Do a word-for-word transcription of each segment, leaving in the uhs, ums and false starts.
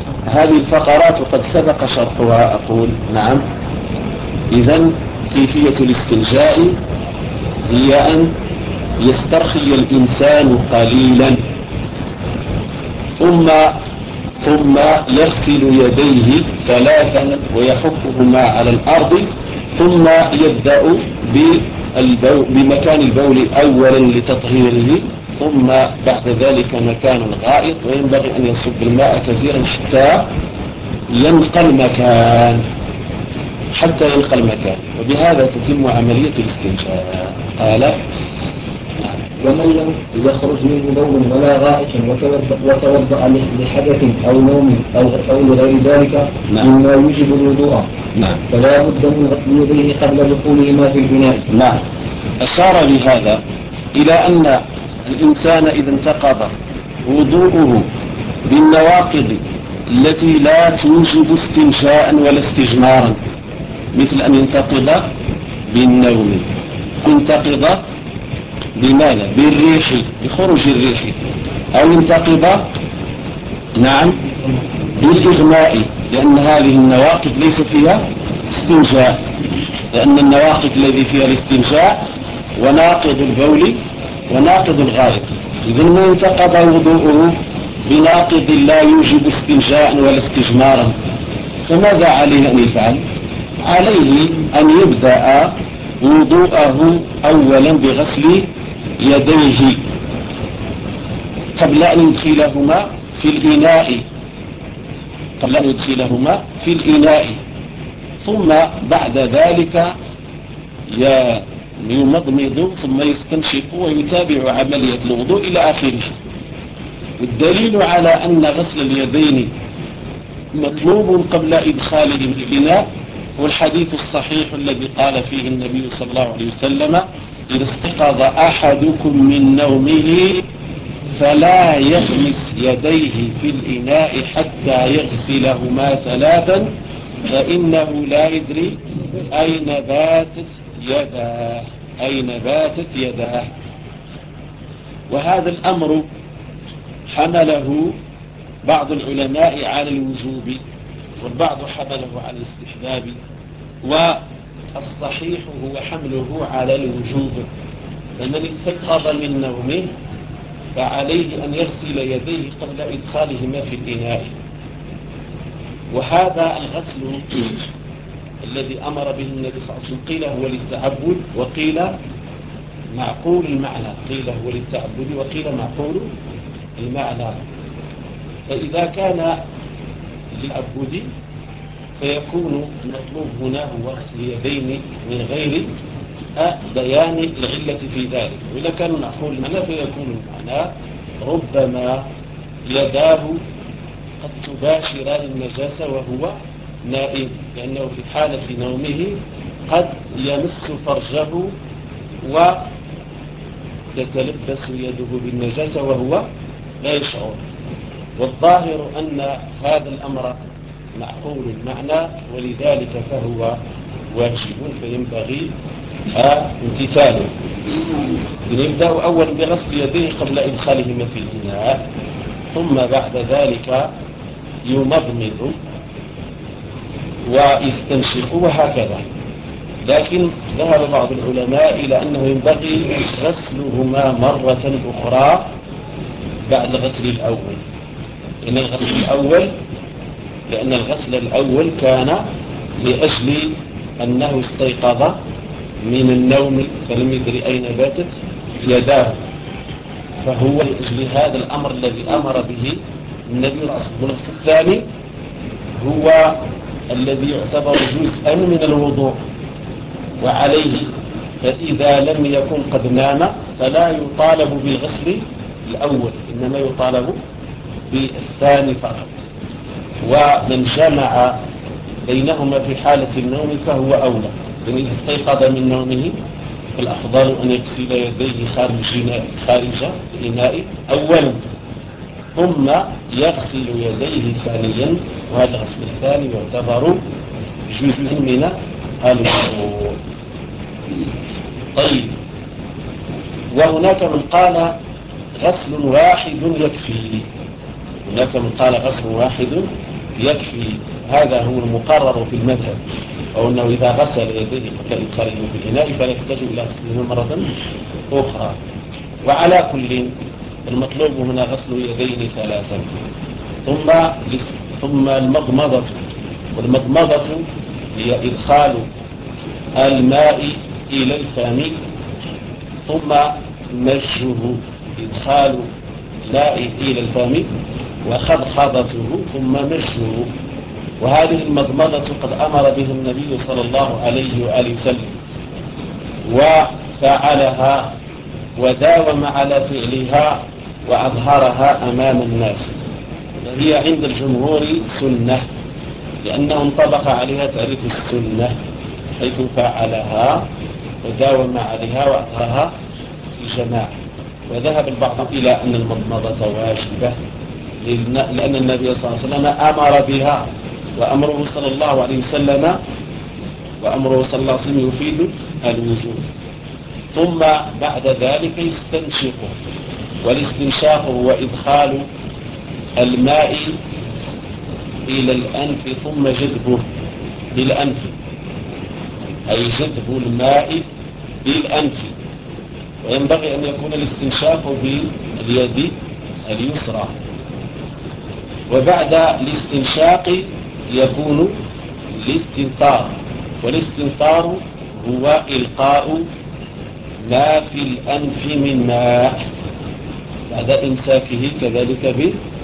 هذه الفقرات وقد سبق شرحها أقول نعم. إذن كيفية الاستنجاء هي أن يسترخي الإنسان قليلا ثم ثم يغسل يديه ثلاثا ويحكهما على الأرض، ثم يبدأ بالبول بمكان البول أولا لتطهيره، ثم بعد ذلك مكان الغائط، وينبغي أن يصب الماء كثيرا حتى ينقى المكان حتى ينقى المكان وبهذا تتم عملية الاستنجاء. قال ومن لم يخرج منه بول ولا غائط وتوضأ لحدث أو نوم أو أو لغير ذلك مما يوجب الوضوء نعم. فلا بد من غسل يديه قبل دخولهما في الإناء. نعم. أشار بهذا إلى أن الإنسان إذا انتقض وضوءه بالنواقض التي لا توجب استنشاء ولا استجمارا، مثل أن ينتقض بالنوم، ينتقض بماذا؟ بالريح، بخروج الريح، أو ينتقض نعم بالإغماء، لأن هذه النواقض ليس فيها استنشاء، لأن النواقض الذي فيها الاستنشاء وناقض البول وناقض الغائط. إذن من انتقض وضوءه بناقض لا يوجب استنشاء ولا استجمارا، فماذا عليه أن يفعل؟ عليه أن يبدأ وضوءه أولا بغسل يديه قبل أن يدخلهما في الإناء قبل أن يدخلهما في الإناء ثم بعد ذلك يمضمض ثم يستنشق ويتابع عملية الوضوء إلى آخره. والدليل على أن غسل اليدين مطلوب قبل إدخالهم الإناء هو الحديث الصحيح الذي قال فيه النبي صلى الله عليه وسلم: إذا استيقظ أحدكم من نومه فلا يغمس يديه في الإناء حتى يغسلهما ثلاثا فإنه لا يدري أين باتت يداه أين باتت يداه. وهذا الأمر حمله بعض العلماء على الوجوب والبعض حمله على الاستحباب، والصحيح هو حمله على الوجوب، فمن استيقظ من نومه فعليه أن يغسل يديه قبل إدخالهما في الإناء. وهذا الغسل الذي أمر به النبي صلى الله عليه وسلم قيل هو للتعبد وقيل معقول المعنى، قيل هو للتعبد وقيل معقول المعنى. فإذا كان للتعبد فيكون المطلوب هنا هو غسل اليدين من غير بيان العلة في ذلك، وإذا كان معقول المعنى فيكون المعنى ربما يداه قد تباشران النجاسة وهو نائم، لأنه في حالة نومه قد يمس فرجه وتتلبس يده بالنجاسة وهو لا يشعر. والظاهر أن هذا الأمر معقول المعنى ولذلك فهو واجب فينبغي امتثاله. يبدأ أولا بغسل يديه قبل إدخالهما في الإناء، ثم بعد ذلك يمضمض ويستنشق وهكذا. لكن ذهب بعض العلماء إلى أنه ينبغي غسلهما مرة أخرى بعد الغسل الأول، لأن الغسل الأول لأن الغسل الأول كان لأجل أنه استيقظ من النوم فلم يدري أين باتت يداه، فهو لأجل هذا الأمر الذي أمر به النبي صلى الله عليه وسلم. الغسل الثاني هو الذي يعتبر جزءا من الوضوء، وعليه فإذا لم يكن قد نام فلا يطالب بالغسل الأول، إنما يطالب بالثاني فقط. ومن جمع بينهما في حالة النوم فهو أولى، فإن استيقظ من نومه فالأفضل أن يغسل يديه خارج خارج الإناء أولا ثم يغسل يديه ثانيا، وهذا الغسل الثاني يعتبر جزء من الوضوء. طيب، وهناك من قال غسل واحد يكفي هناك من قال غسل واحد يكفي، هذا هو المقرر في المذهب، أو أنه إذا غسل يديه قبل إدخاله في الإناء فلا يحتاج إلى غسلهما مرة أخرى. وعلى كل المطلوب هنا غسل اليدين ثلاثا، ثم ثم المضمضة. والمضمضة هي إدخال الماء إلى الفم ثم مجه، إدخال الماء إلى الفم وخضخضته ثم مجه. وهذه المضمضة قد أمر به النبي صلى الله عليه وآله وسلم وفعلها وداوم على فعلها وأظهرها أمام الناس. هي عند الجمهور سنة، لأنه انطبق عليها تعريف السنة حيث فعلها وداوم عليها وأظهرها في جماعة. وذهب البعض إلى أن المضمضة واجبة، لأن النبي صلى الله عليه وسلم أمر بها، وأمره صلى الله عليه وسلم وأمره صلى الله عليه وسلم يفيد الوجوب. ثم بعد ذلك يستنشق، والاستنشاق هو إدخال الماء إلى الأنف ثم جذبه بالأنف، أي جذب الماء بالأنف. وينبغي أن يكون الاستنشاق باليد اليسرى. وبعد الاستنشاق يكون الاستنطار، والاستنطار هو إلقاء ما في الأنف من ماء بعد إمساكه كذلك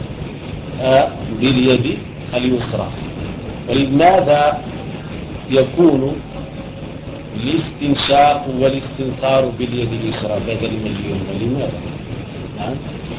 باليد اليسرى. ولماذا يكون الاستنشاق والاستنطار باليد اليسرى بدل من اليمنى؟ لماذا؟ نعم،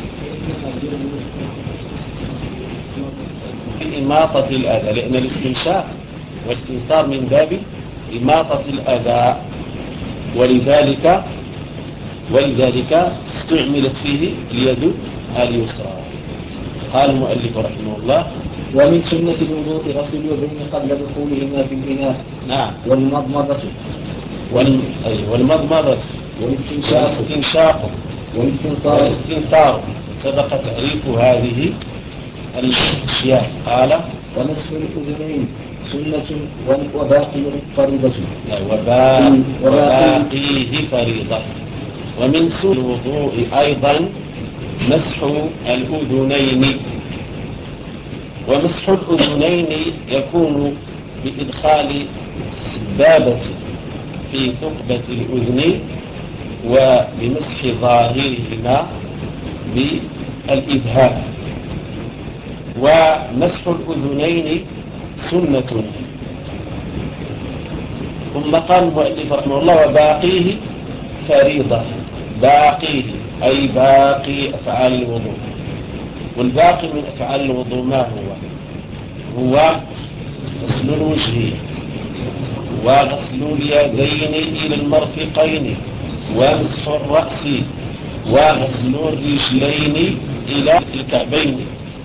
إماطة الأذى، لأن الاستنشاق والاستنطار من باب إماطة الأذى، ولذلك ولذلك استعملت فيه اليد اليسرى. قال المؤلف رحمه الله: ومن سنة الوضوء غسل اليدين قبل دخولهما في الإناء. نعم. والمضمضة وال... أي والمضمضة والاستنشاق والاستنطار والاستنطار سبق تعريف هذه الأشياء. قال: ومسح الأذنين سنة وباقي فريضة. وباقيه فريضة. ومن سنة الوضوء أيضا مسح الأذنين. ومسح الأذنين يكون بإدخال السبابة في ثقبة الأذن وبمسح ظاهرهما بالإبهام. ومسح الأذنين سنة. ثم قال المؤلف رحمه الله: وباقيه فريضة. باقيه أي باقي أفعال الوضوء. والباقي من أفعال الوضوء ما هو؟ هو غسل الوجه وغسل اليدين إلى المرفقين ومسح الرأس وغسل الرجلين إلى الكعبين.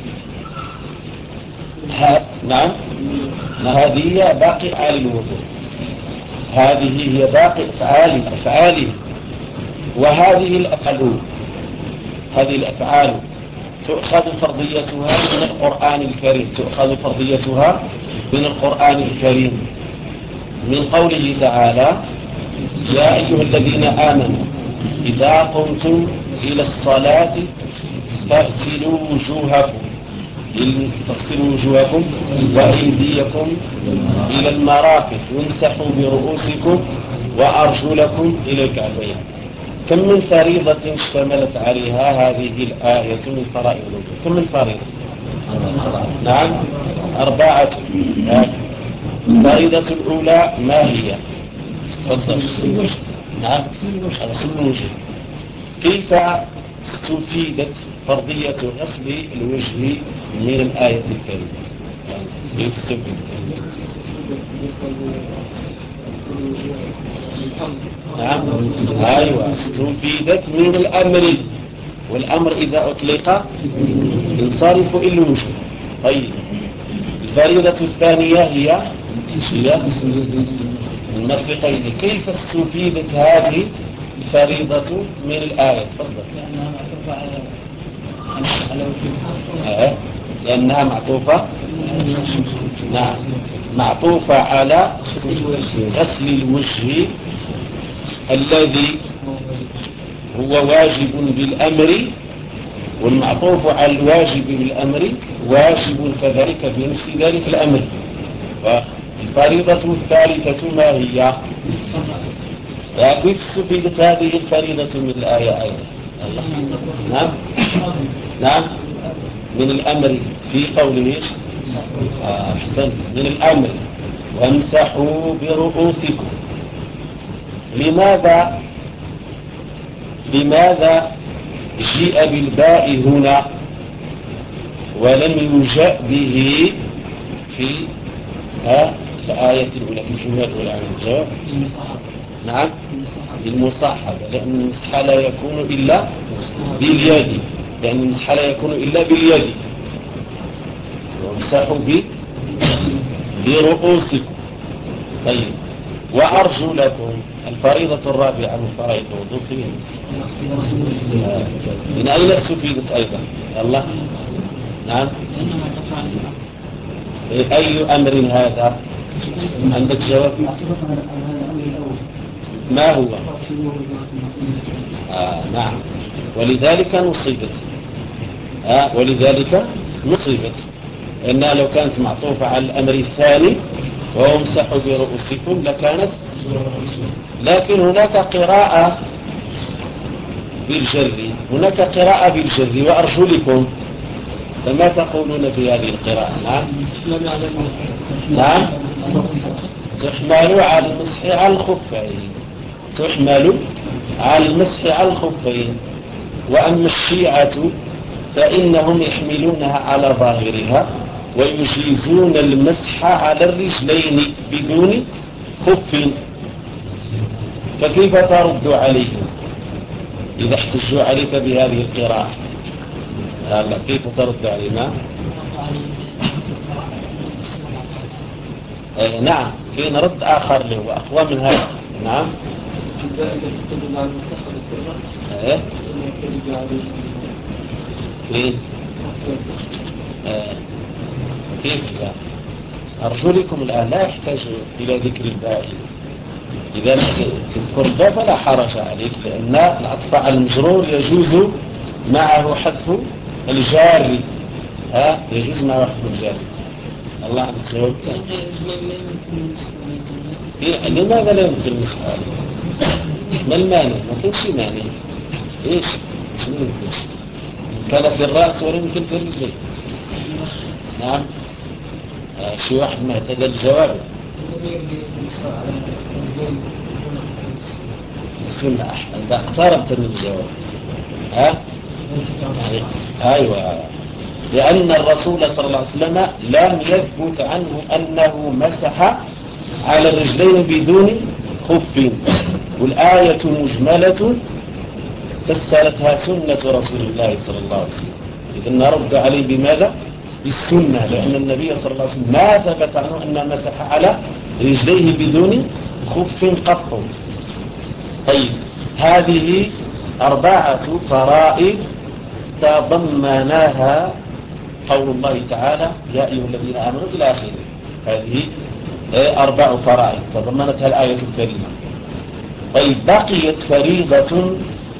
نعم، هذه هي باقي أفعال الوضوء، هذه هي باقي أفعال أفعاله. وهذه الأفعال هذه الأفعال تؤخذ فرضيتها من القرآن الكريم، تؤخذ فرضيتها من القرآن الكريم، من قوله تعالى: يا أيها الذين آمنوا إذا قمتم إلى الصلاة فاغسلوا وجوهكم فاغسلوا وجوهكم وأيديكم إلى المرافق وامسحوا برؤوسكم وأرجلكم إلى الكعبين. كم من فريضة اشتملت عليها هذه الآية من فرائض الوضوء؟ كم من فريضة؟ نعم، أربعة. الفريضة الأولى ما هي؟ تفضل. نعم، غسل الوجه. كيف استفيدت فرضية غسل الوجه من الآية الكريمة؟ كيف استفيدت؟ نعم، أيوة، استفيدت من الأمر، والأمر إذا أطلق ينصرف إلى الوجه. طيب، الفريضة الثانية هي المرفقين. كيف استفيدت هذه الفريضة من الآية؟ تفضل. لأنها معطوفة نعم معطوفة على غسل الوجه الذي هو واجب بالأمر، والمعطوف على الواجب بالأمر واجب كذلك بنفس ذلك الأمر. والفريضة الثالثة ما هي؟ كيف استفيدت هذه الفريضة من الآية أيضا؟ نعم نعم من الأمر في قوله آه أحسنت، من الأمر وامسحوا برؤوسكم. لماذا لماذا جيء بالباء هنا ولم يجأ به في ها الآية الأولى في الجملة الأولى عن الجواب؟ نعم المصاحبة، لأن المسح لا يكون إلا باليد، لأن المسح لا يكون إلا باليد. وامسحوا برؤوسكم. طيب وأرجلكم الفريضة الرابعة من فرائض الوضوء فيه من أين استفيدت أيضا؟ الله نعم أي أمر هذا؟ عندك جواب؟ ما هو؟ آه نعم ولذلك نصيبت آه ولذلك نصيبت إنها لو كانت معطوفة على الأمر الثاني وهو امسحوا برؤوسكم لكانت. لكن هناك قراءة بالجر، هناك قراءة بالجر وأرجلكم، فما تقولون في هذه القراءة؟ نعم نعم تحمل على المسح على الخفين، تحمل على المسح على الخفين. وأما الشيعة فإنهم يحملونها على ظاهرها ويجيزون المسح على الرجلين بدون خف. فكيف ترد عليهم إذا احتجوا عليك بهذه القراءة؟ هلا كيف ترد علينا؟ آه نعم في رد آخر له وأقوى من هذا. نعم ايه كيف آه. كيف لا أرجلكم الآن لا يحتاج إلى ذكر الباقي. إذا تذكر الباء فلا حرج عليك، لأن العطف على المجرور يجوز معه حذف الجار. ها يجوز معه حذف الجار. الله عنك جواب. لماذا لا يمكن المسألة؟ ما المانع؟ ما كانش مانع. ايش شنو يمكن؟ كان في الرأس ولا يمكن في الرجلين. نعم آه شي واحد ما اعتدى الجواب. السنة أنت اقتربت من الجواب. ها يعني أيوة، لأن الرسول صلى الله عليه وسلم لم يثبت عنه أنه مسح على الرجلين بدون خف، والآية مجملة فسرتها سنة رسول الله صلى الله عليه وسلم. إذن نرد عليه بماذا؟ بالسنة، لأن النبي صلى الله عليه وسلم ما ثبت عنه أنه مسح على رجليه بدون خف قط. طيب هذه أربعة فرائض تضمناها قول الله تعالى يا أيها الذين آمنوا إلى آخره. هذه أربع فرائض تضمنتها الآية الكريمة. طيب بقيت فريضة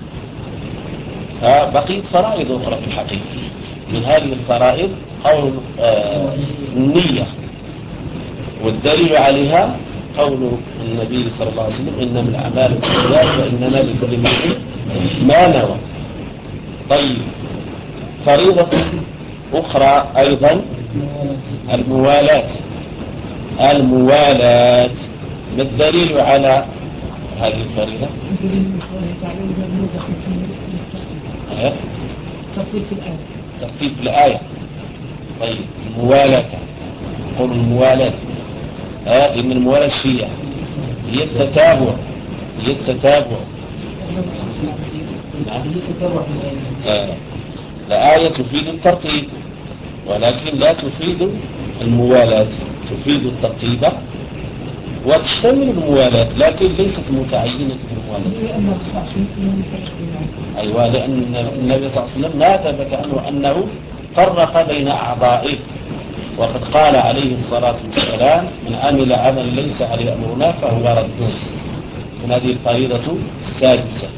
آه بقيت فرائض أخرى في الحقيقة. من هذه الفرائض قول آه النية، والدليل عليها قول النبي صلى الله عليه وسلم إنما الأعمال بالنيات وإنما لكل امرئ ما نوى. طيب فريضة أخرى أيضا الموالاة. الموالاة ما الدليل على هذه الفريضة؟ ترتيب في الآية. ترتيب في الآية. طيب الموالاة، قول الموالاة آه إن الموالاة الشيعة هي التتابع، هي التتابع. نعم آه. الآية تفيد الترتيب ولكن لا تفيد الموالاة، تفيد الترتيب وتحتمل الموالاة لكن ليست متعينة بالموالاة. أيوة لأن النبي صلى الله عليه وسلم ما ثبت عنه أنه فرق بين أعضائه وقد قال عليه الصلاة والسلام من عمل عملا ليس عليه أمرنا فهو رد. من هذه الفريضة السادسة.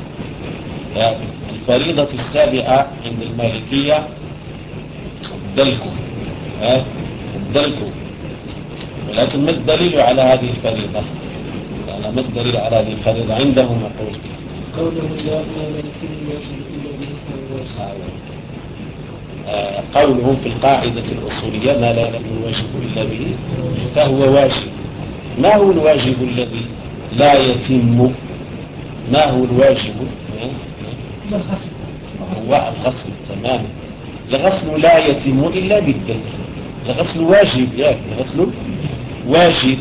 الفريضة السابعة عند المالكية الدلك. الدلك. ولكن ما الدليل على هذه الفريضة؟ يعني ما الدليل على هذه الفريضة عندهم يقول قوله في القاعدة الأصولية ما لا يتم الواجب إلا به فهو واجب. ما هو الواجب الذي لا يتم؟ ما هو الواجب؟ هو الغسل. تمام. الغسل لا يتم إلا بالدلك. الغسل واجب. يعني الغسل واجب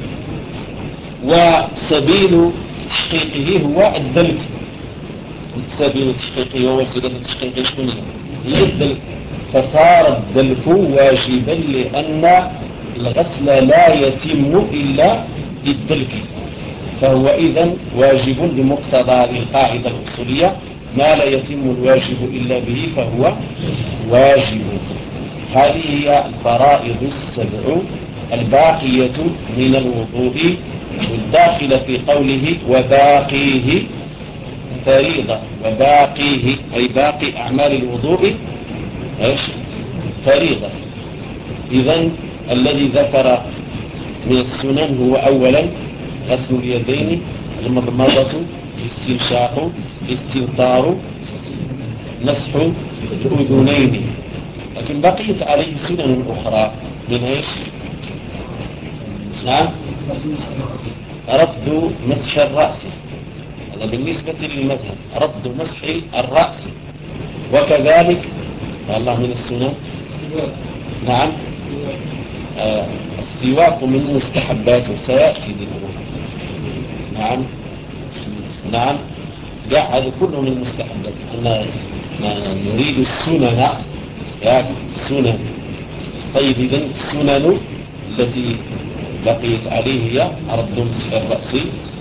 وسبيل تحقيقه هو الدلك. سبيل تحقيقه ووسيلة تحقيقه شنو هي الدلك. فصار الدلك واجبا لأن الغسل لا يتم إلا بالدلك، فهو إذن واجب بمقتضى هذه القاعدة الأصولية. ما لا يتم الواجب إلا به فهو واجب. هذه هي الفرائض السبع الباقية من الوضوء والداخل في قوله وباقيه فريضة. وباقيه أي باقي أعمال الوضوء إيش؟ فريضة. إذن الذي ذكر من السنن هو أولا غسل اليدين، المضمضة، الاستنشاق، الاستنثار، مسح الأذنين. لكن بقيت عليه سنن أخرى من إيش؟ نعم. رد مسح الرأس، هذا بالنسبة للمذهب، رد مسح الرأس. وكذلك والله من السنن نعم آه السواك من مستحباته سيأتي ذكره. نعم نعم لا هذا كله من المستحبات. احنا نريد السنن يا سنن. طيب إذن السنن التي بقيت عليه هي رد مسح الرأس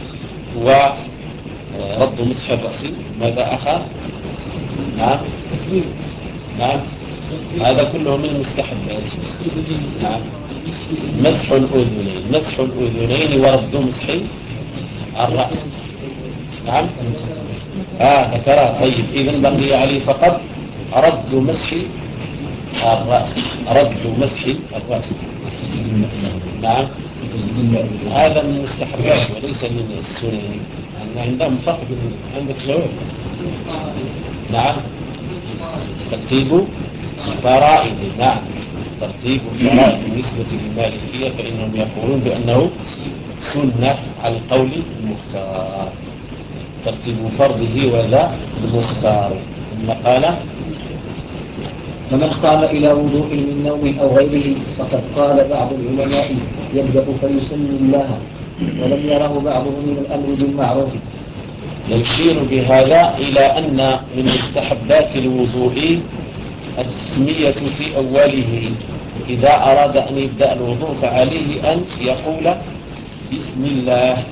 ورد مسح الرأس. ماذا أخر؟ نعم نعم هذا كله من المستحبات. نعم مسح الأذنين مسح الأذنين ورد مسح الرأس. نعم آه ذكرها. طيب إذن بقي عليه فقط رد مسح الرأس. رد مسح الرأس. نعم هذا من المستحبات وليس من السنن. يعني عندهم فرق. عندك جواب؟ نعم ترتيب فرائض. نعم ترتيب فرائض بالنسبة للمالكية فإنهم يقولون بأنه سنة على القول المختار. ترتيب فرضه وذا المختار. ثم قال فمن قام إلى وضوء من نوم أو غيره فقد قال بعض العلماء يبدأ فيسمي الله، ولم يره بعضهم من الأمر بالمعروف. يشير بهذا إلى أن من مستحبات الوضوء التسمية في أوله. إذا أراد أن يبدأ الوضوء فعليه أن يقول بسم الله.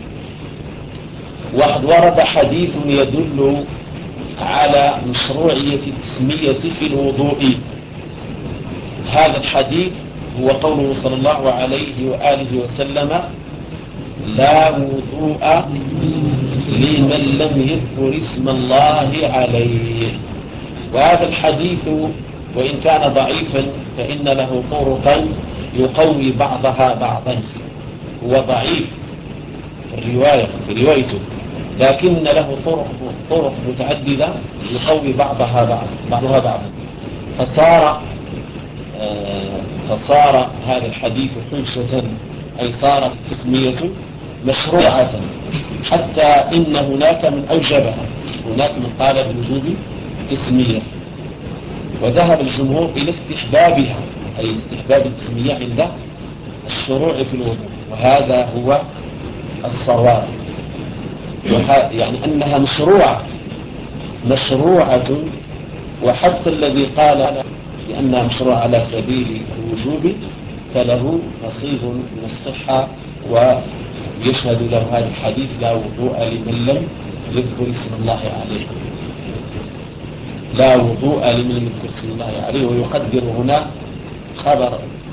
وقد ورد حديث يدل على مشروعية التسمية في الوضوء. هذا الحديث هو قوله صلى الله عليه وآله وسلم لا وضوء لمن لم يذكر اسم الله عليه. وهذا الحديث وإن كان ضعيفا فإن له طرقا يقوي بعضها بعضا. هو ضعيف في الرواية في روايته لكن له طرق طرق متعددة يقوي بعضها بعض بعضها بعضا. فصار آه فصار هذا الحديث حجة، أي صارت تسمية مشروعة. حتى إن هناك من أوجبها. هناك من قال بوجوب تسمية، وذهب الجمهور إلى استحبابها، أي استحباب التسمية عند الشروع في الوضوء. وهذا هو الصواب، يعني أنها مشروعة مشروعة. وحتى الذي قال بأنها مشروعة على سبيل الوجوب فله نصيب من الصحة ويشهد له هذا الحديث لا وضوء لمن لم يذكر اسم الله عليه. لا وضوء لمن يذكر اسم الله عليه. ويقدر هنا خبر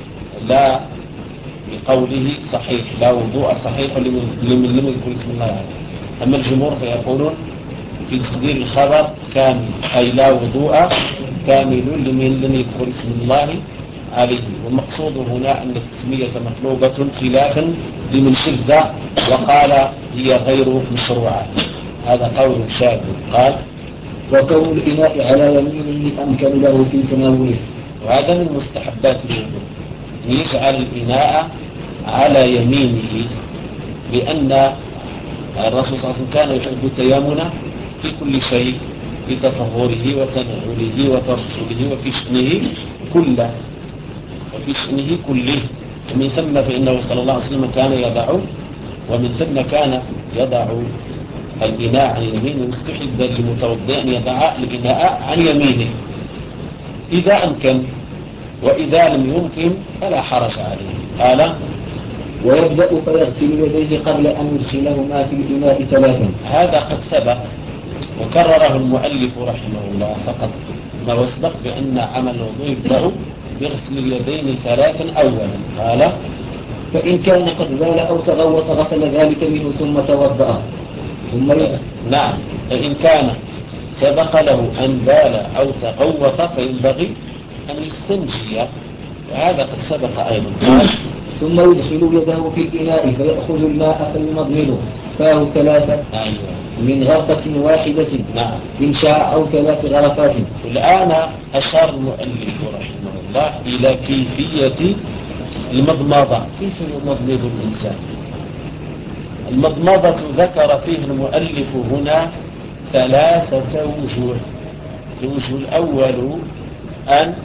لا بقوله صحيح، لا وضوء صحيح لمن لم يذكر اسم الله عليه. أما الجمهور فيقولون في تقدير الخبر كامل، أي لا وضوء كامل لمن لم يذكر اسم الله عليه. والمقصود هنا أن التسمية مطلوبة خلافا لمن شذ وقال هي غير مشروعة. هذا قول شاذ. قال وكون الإناء على يمينه أمكن له في تناوله. وهذا من مستحبات الوضوء أن يجعل الإناء على يمينه، لأن الرسول صلى الله عليه وسلم كان يحب التيامن في كل شيء، في تطهره وتنعله وترجله وفي شأنه كله وفي شأنه كله. ومن ثم فإنه صلى الله عليه وسلم كان يضع ومن ثم كان يضع الإناء عن يمينه، واستحب للمتوضئ أن يضع الإناء عن يمينه إذا أمكن، وإذا لم يمكن فلا حرج عليه. قال ويبدأ فيغسل يديه قبل أن يدخلهما في الإناء ثلاثا. هذا قد سبق وكرره المؤلف رحمه الله، فقد ما وسبق بأن عمل الوضوء يبدأ بغسل اليدين ثلاثا أولا. قال فإن كان قد بال أو تغوط غسل ذلك منه ثم توضأ ثم يدخل. نعم، فإن كان سبق له أن بال أو تغوط فينبغي أن يستنجي، وهذا قد سبق أيضا. قال ثم يدخل يده في الإناء فيأخذ الماء فيمضمضه فاه ثلاثة من غرفة واحدة. نعم. إن شاء أو ثلاث غرفات. الآن أشار المؤلف رحمه الله إلى كيفية المضمضة، كيف يمضمض الإنسان. المضمضة ذكر فيه المؤلف هنا ثلاثة وجوه. الوجه الأول أن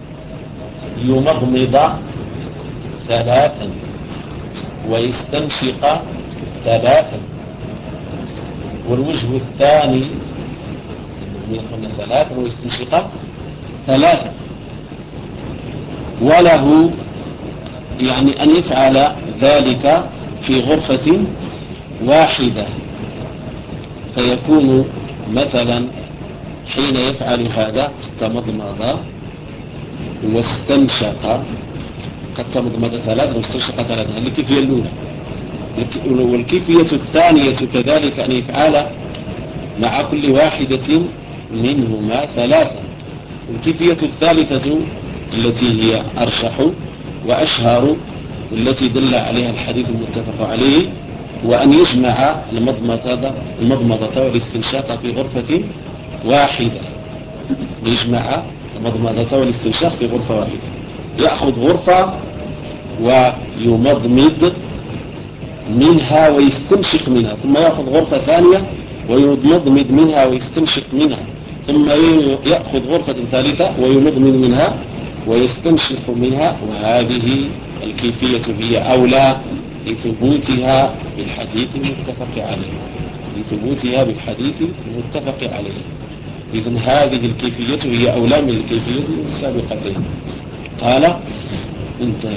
يمضمض ثلاثا ويستنشق ثلاثا، والوجه الثاني يقول ثلاثا ويستنشق ثلاثا، وله يعني أن يفعل ذلك في غرفة واحدة، فيكون مثلا حين يفعل هذا تمضمض واستنشق، قد تمضمض ثلاثا واستنشق ثلاثا، هذه الكيفية الأولى. والكيفية الثانية كذلك أن يفعل مع كل واحدة منهما ثلاثا. والكيفية الثالثة التي هي أرشح وأشهر والتي دل عليها الحديث المتفق عليه، وأن يجمع المضمضة المضمضة والاستنشاق في غرفة واحدة. يجمع المضمضة والاستنشاق في غرفة واحدة، يأخذ غرفة ويمضمض منها ويستنشق منها، ثم يأخذ غرفة ثانية ويمضمض منها ويستنشق منها، ثم يأخذ غرفة ثالثة ويمضمض منها ويستنشق منها. وهذه الكيفية هي أولى لثبوتها بالحديث المتفق عليه لثبوتها بالحديث المتفق عليه إذن هذه الكيفية هي أولى من الكيفية السابقتين. قال انتهى.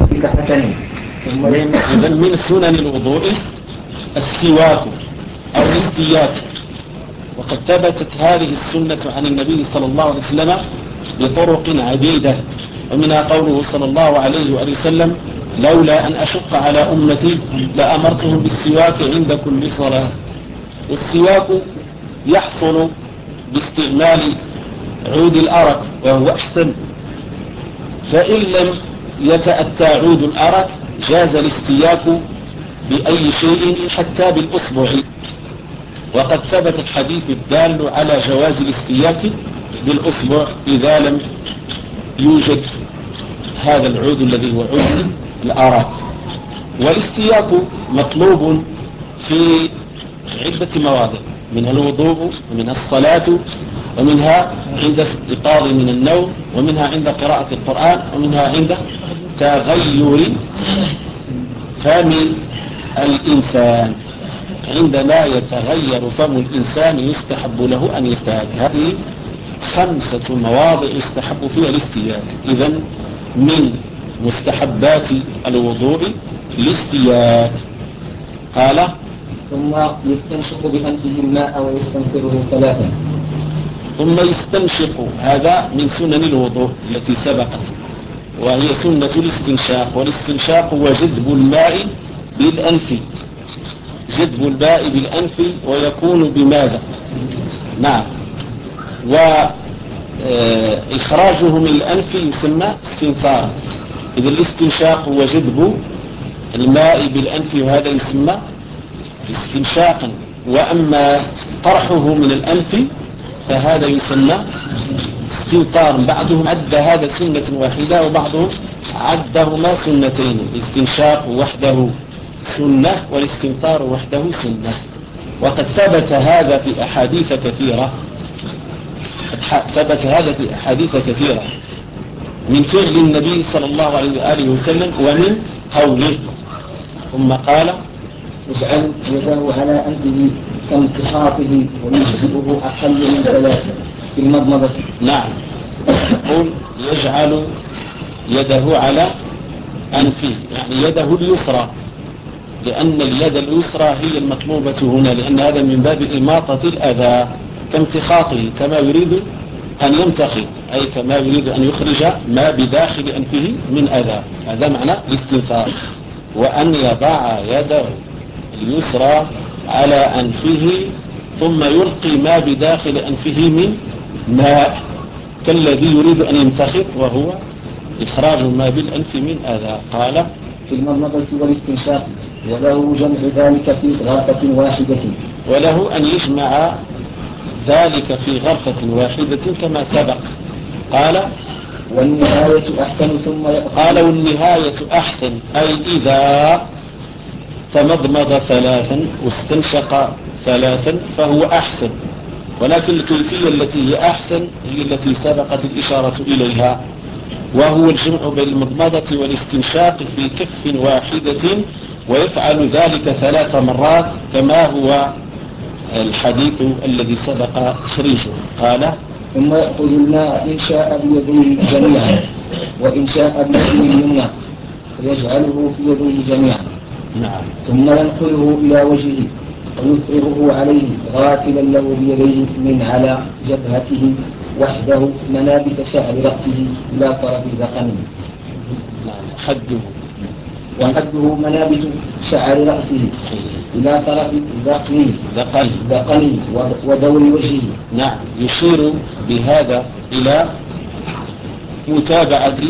إذن من سنن الوضوء السواك أو الاستياك، وقد ثبتت هذه السنة عن النبي صلى الله عليه وسلم بطرق عديدة، ومنها قوله صلى الله عليه وآله وسلم: لولا أن أشق على أمتي لأمرتهم بالسواك عند كل صلاة. والسواك يحصل باستعمال عود الأرق وهو أحسن، فإن لم يتأتى عود الأرق جاز الاستياك بأي شيء حتى بالأصبع. وقد ثبت الحديث الدال على جواز الاستياك بالأصبع إذا لم يوجد هذا العود الذي هو عود الأرق. والاستياك مطلوب في عدة مواضع، منها الوضوء ومنها الصلاة ومنها عند استيقاظ من النوم ومنها عند قراءة القرآن ومنها عند تغير فم الإنسان. عندما يتغير فم الإنسان يستحب له أن يستياك. هذه خمسة مواضع يستحب فيها الاستياك. إذن من مستحبات الوضوء الاستياك. قال: ثم يستنشق بأنفه الماء ويستنثره ثلاثا. ثم يستنشق، هذا من سنن الوضوء التي سبقت، وهي سنة الاستنشاق. والاستنشاق هو جذب الماء بالأنف، جذب الماء بالأنف، ويكون بماذا؟ نعم. وإخراجه من الأنف يسمى استنثار. إذا الاستنشاق هو جذب الماء بالأنف، وهذا يسمى استنشاقا. وأما طرحه من الأنف فهذا يسمى استنثار. بعضهم عد هذا سنة واحدة، وبعضهم عدهما سنتين. الاستنشاق وحده سنة، والاستنثار وحده سنة. وقد ثبت هذا في أحاديث كثيرة، ثبت هذا في أحاديث كثيرة من فعل النبي صلى الله عليه وآله وسلم ومن قوله. ثم قال: يجعل يده على أنفه كامتخاطه ويجزئه أقل من ثلاثة في المضمضة. نعم، يقول يجعل يده على أنفه، يعني يده اليسرى، لأن اليد اليسرى هي المطلوبة هنا، لأن هذا من باب إماطة الأذى، كامتخاطه، كما يريد أن يمتخط، أي كما يريد أن يخرج ما بداخل أنفه من أذى. هذا معنى الاستنثار. وأن يضع يده اليسرى على أنفه ثم يلقي ما بداخل أنفه من ماء، كالذي يريد أن يمتخط، وهو إخراج ما بالأنف من أذى. قال: في المضمضة والاستنشاق، وله جمع ذلك في غرفة واحدة. وله أن يجمع ذلك في غرفة واحدة كما سبق. قال: والنهاية أحسن ثم قال والنهاية أحسن، أي إذا تمضمض ثلاثا واستنشق ثلاثا فهو أحسن. ولكن الكيفية التي هي أحسن هي التي سبقت الإشارة إليها، وهو الجمع بين المضمضة والاستنشاق في كف واحدة، ويفعل ذلك ثلاث مرات كما هو الحديث الذي سبق تخريجه. قال: ثم يأخذ الماء إن شاء بيديه جميعا، وإن شاء بيده اليمنى، ويجعله في يديه جميعا. نعم. ثم ينقله إلى وجهه ويفرغه عليه غاسلا له بيديه من على جبهته وحده منابت شعر رأسه إلى طرف ذقنه. نعم. حده وحده منابت شعر رأسه إلى طرف ذقنه ذقنه ودور وجهه. نعم. يشير بهذا إلى متابعة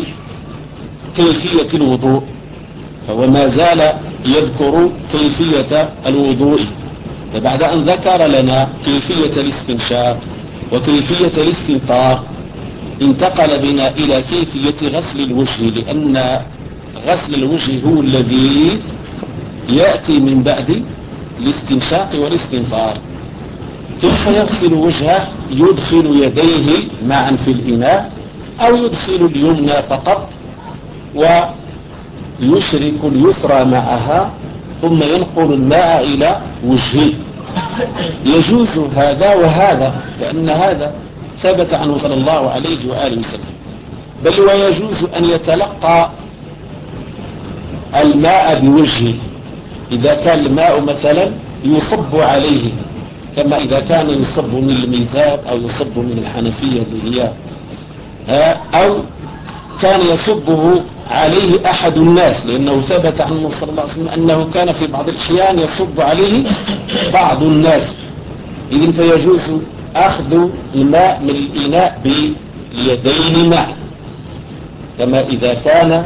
كيفية الوضوء، فهو ما زال يذكر كيفية الوضوء. فبعد أن ذكر لنا كيفية الاستنشاق وكيفية الاستنثار، انتقل بنا إلى كيفية غسل الوجه، لأن غسل الوجه هو الذي يأتي من بعد الاستنشاق والاستنثار. كيف يغسل وجهه؟ يدخل يديه معا في الإناء، أو يدخل اليمنى فقط ويشرك اليسرى معها، ثم ينقل الماء إلى وجهه. يجوز هذا وهذا، لأن هذا ثبت عنه صلى الله عليه وآله وسلم. بل ويجوز أن يتلقى الماء بوجهه، إذا كان الماء مثلا يصب عليه، كما إذا كان يصب من الميزاب أو يصب من الحنفية اللي هي، أو كان يصبه عليه أحد الناس، لأنه ثبت عنه صلى الله عليه وسلم أنه كان في بعض الأحيان يصب عليه بعض الناس. إذن فيجوز أخذ الماء من الإناء باليدين معا، كما إذا كان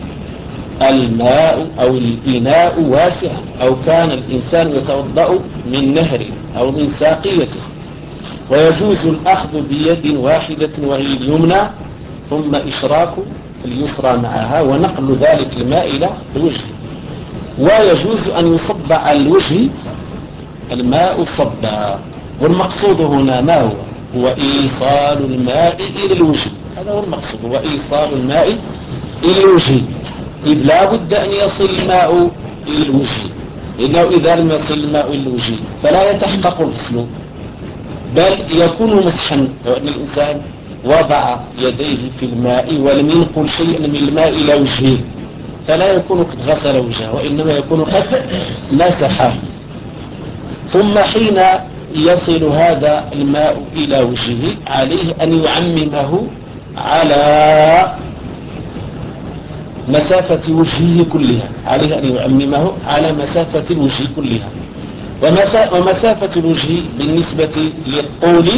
الماء أو الإناء واسعا، أو كان الإنسان يتوضأ من نهر أو من ساقيته. ويجوز الأخذ بيد واحدة وهي اليمنى، ثم إشراك اليسرى معها ونقل ذلك الماء إلى الوجه. ويجوز أن يصب على الوجه الماء صبا، والمقصود هنا ما هو؟ هو إيصال الماء إلى الوجه. هذا هو المقصود، هو إيصال الماء إلى الوجه، إذ لا بد أن يصل الماء إلى الوجه، لأنه إذا لم يصل الماء إلى الوجه فلا يتحقق الغسل، بل يكون مسحا. لو أن الإنسان وضع يديه في الماء ولم ينقل شيئا من الماء إلى وجهه فلا يكون قد غسل وجهه، وإنما يكون قد مسحه. ثم حين يصل هذا الماء إلى وجهه عليه أن يعممه على مسافة وجهه كلها، عليه أن يعممه على مسافة الوجه كلها. ومسافة الوجه بالنسبة للطول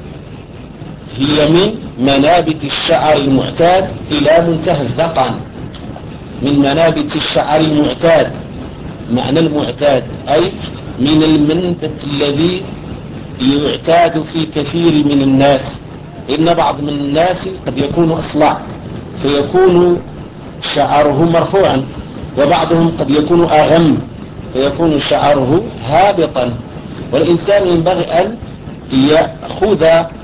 هي من منابت الشعر المعتاد إلى منتهى الذقن، من منابت الشعر المعتاد، معنى المعتاد أي من المنبت الذي يعتاد في كثير من الناس. إن بعض من الناس قد يكون أصلع فيكون شعره مرفوعا، وبعضهم قد يكون أغم فيكون شعره هابطا. والإنسان ينبغي أن يأخذ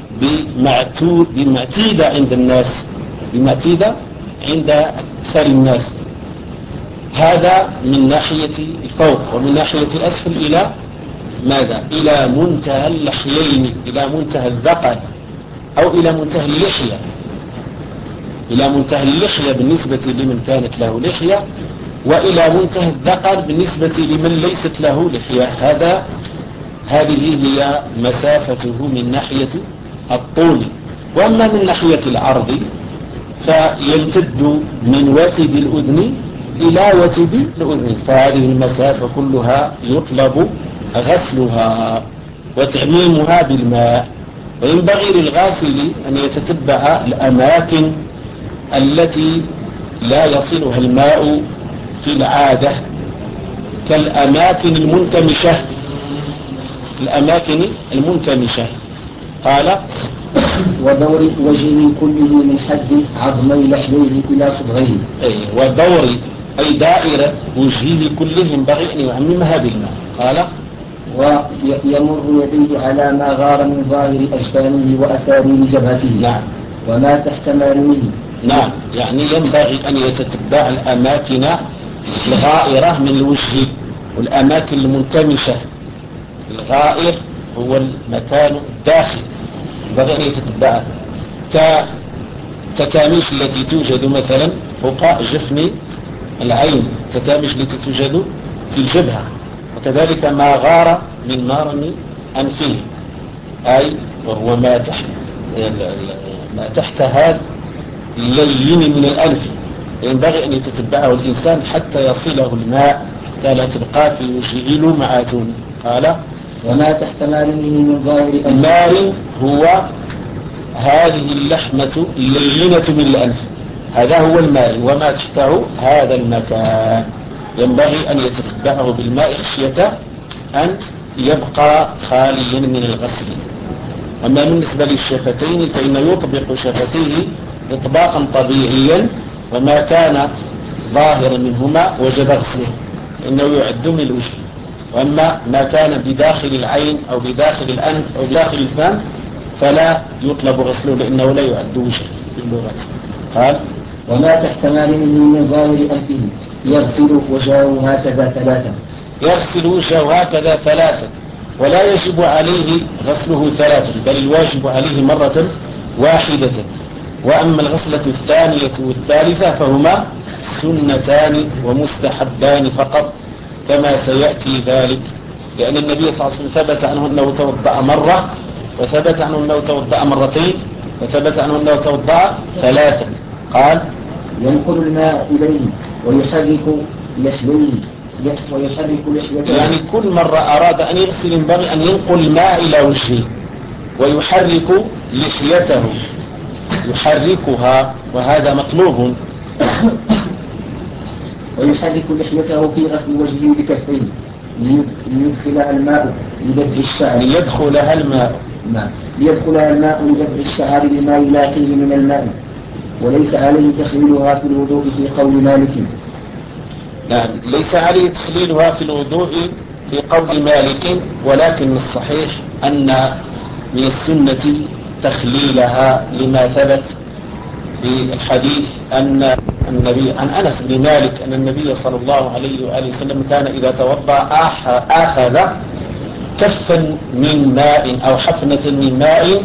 بمعتيدة عند الناس، بمعتيدة عند أكثر الناس. هذا من ناحية الفوق. ومن ناحية الأسفل إلى ماذا؟ إلى منتهى اللحيين، إلى منتهى الذقن، أو إلى منتهى اللحية، إلى منتهى اللحية بالنسبة لمن كانت له لحية، وإلى منتهى الذقن بالنسبة لمن ليست له لحية. هذا هذه هي مسافته من ناحية الطول. وأما من ناحية العرض فيمتد من وتد الأذن إلى وتد الأذن، فهذه المسافة كلها يطلب غسلها وتعميمها بالماء. وينبغي للغاسل أن يتتبع الأماكن التي لا يصلها الماء في العادة، كالأماكن المنكمشة، الأماكن المنكمشة. قال ودور وجهه كله من حد عظمي لحييه إلى صدغيه. أي ودور أي دائرة وجهه كله ينبغي أن يعممها بالماء. قال ويمر يديه على ما غار من ظاهر أجفانه وأسارير جبهته. نعم. وما تحت مارمه. نعم، يعني ينبغي أن يتتبع الأماكن الغائرة من الوجه والأماكن المنكمشة. الغائر هو المكان الداخل، ينبغي أن يتتبعها، كتكاميش التي توجد مثلا فوق جفن العين، التكاميش التي توجد في الجبهة، وكذلك ما غار من مارم أنفه، أي وهو ما تحت ما تحت هذا اللين من الأنف، ينبغي أن يتتبعه الإنسان حتى يصله الماء، حتى لا تبقى في وجهه لمعات. قال وما تحت مارمه من ظاهر أنفه. المارم هو هذه اللحمة اللينة من الأنف، هذا هو المارم. وما تحته هذا المكان ينبغي أن يتتبعه بالماء خشية أن يبقى خاليا من الغسل. أما بالنسبة للشفتين فإن يطبق شفتيه إطباقا طبيعيا، وما كان ظاهرا منهما وجب غسله إنه يعد من الوجه. وأما ما كان بداخل العين أو بداخل الأنف أو بداخل الفم فلا يطلب غسله لأنه لا يعد وجه باللغة. قال وما تحت مارمه من ظاهر أنفه يغسل وجهه هكذا ثلاثا. يغسل وجهه هكذا ثلاثا، ولا يجب عليه غسله ثلاثا، بل الواجب عليه مرة واحدة. وأما الغسلة الثانية والثالثة فهما سنتان ومستحبان فقط، كما سيأتي ذلك، لأن النبي صلى الله عليه وسلم ثبت عنه أنه توضأ مرة، وثبت عنه أنه توضأ مرتين، وثبت عنه أنه توضأ ثلاثا. قال ينقل الماء إليه ويحرك لحييه ويحرك لحيته. يعني كل مرة أراد أن يغسل ينبغي أن ينقل الماء إلى وجهه ويحرك لحيته، يحركها، وهذا مطلوب. ويحرك لحيته في غسل وجهه بكفيه ليدخلها الماء لدفع الشعر ليدخلها الماء نعم ليدخلها الماء لدفع الشعر بما يلاقيه من الماء، وليس عليه تخليلها في الوضوء في قول مالك. نعم، ليس عليه تخليلها في الوضوء في قول مالك، ولكن الصحيح أن من السنة تخليلها لما ثبت في الحديث أن النبي عن أنس بن مالك أن النبي صلى الله عليه وآله وسلم كان إذا توضأ أخذ كفا من ماء أو حفنة من ماء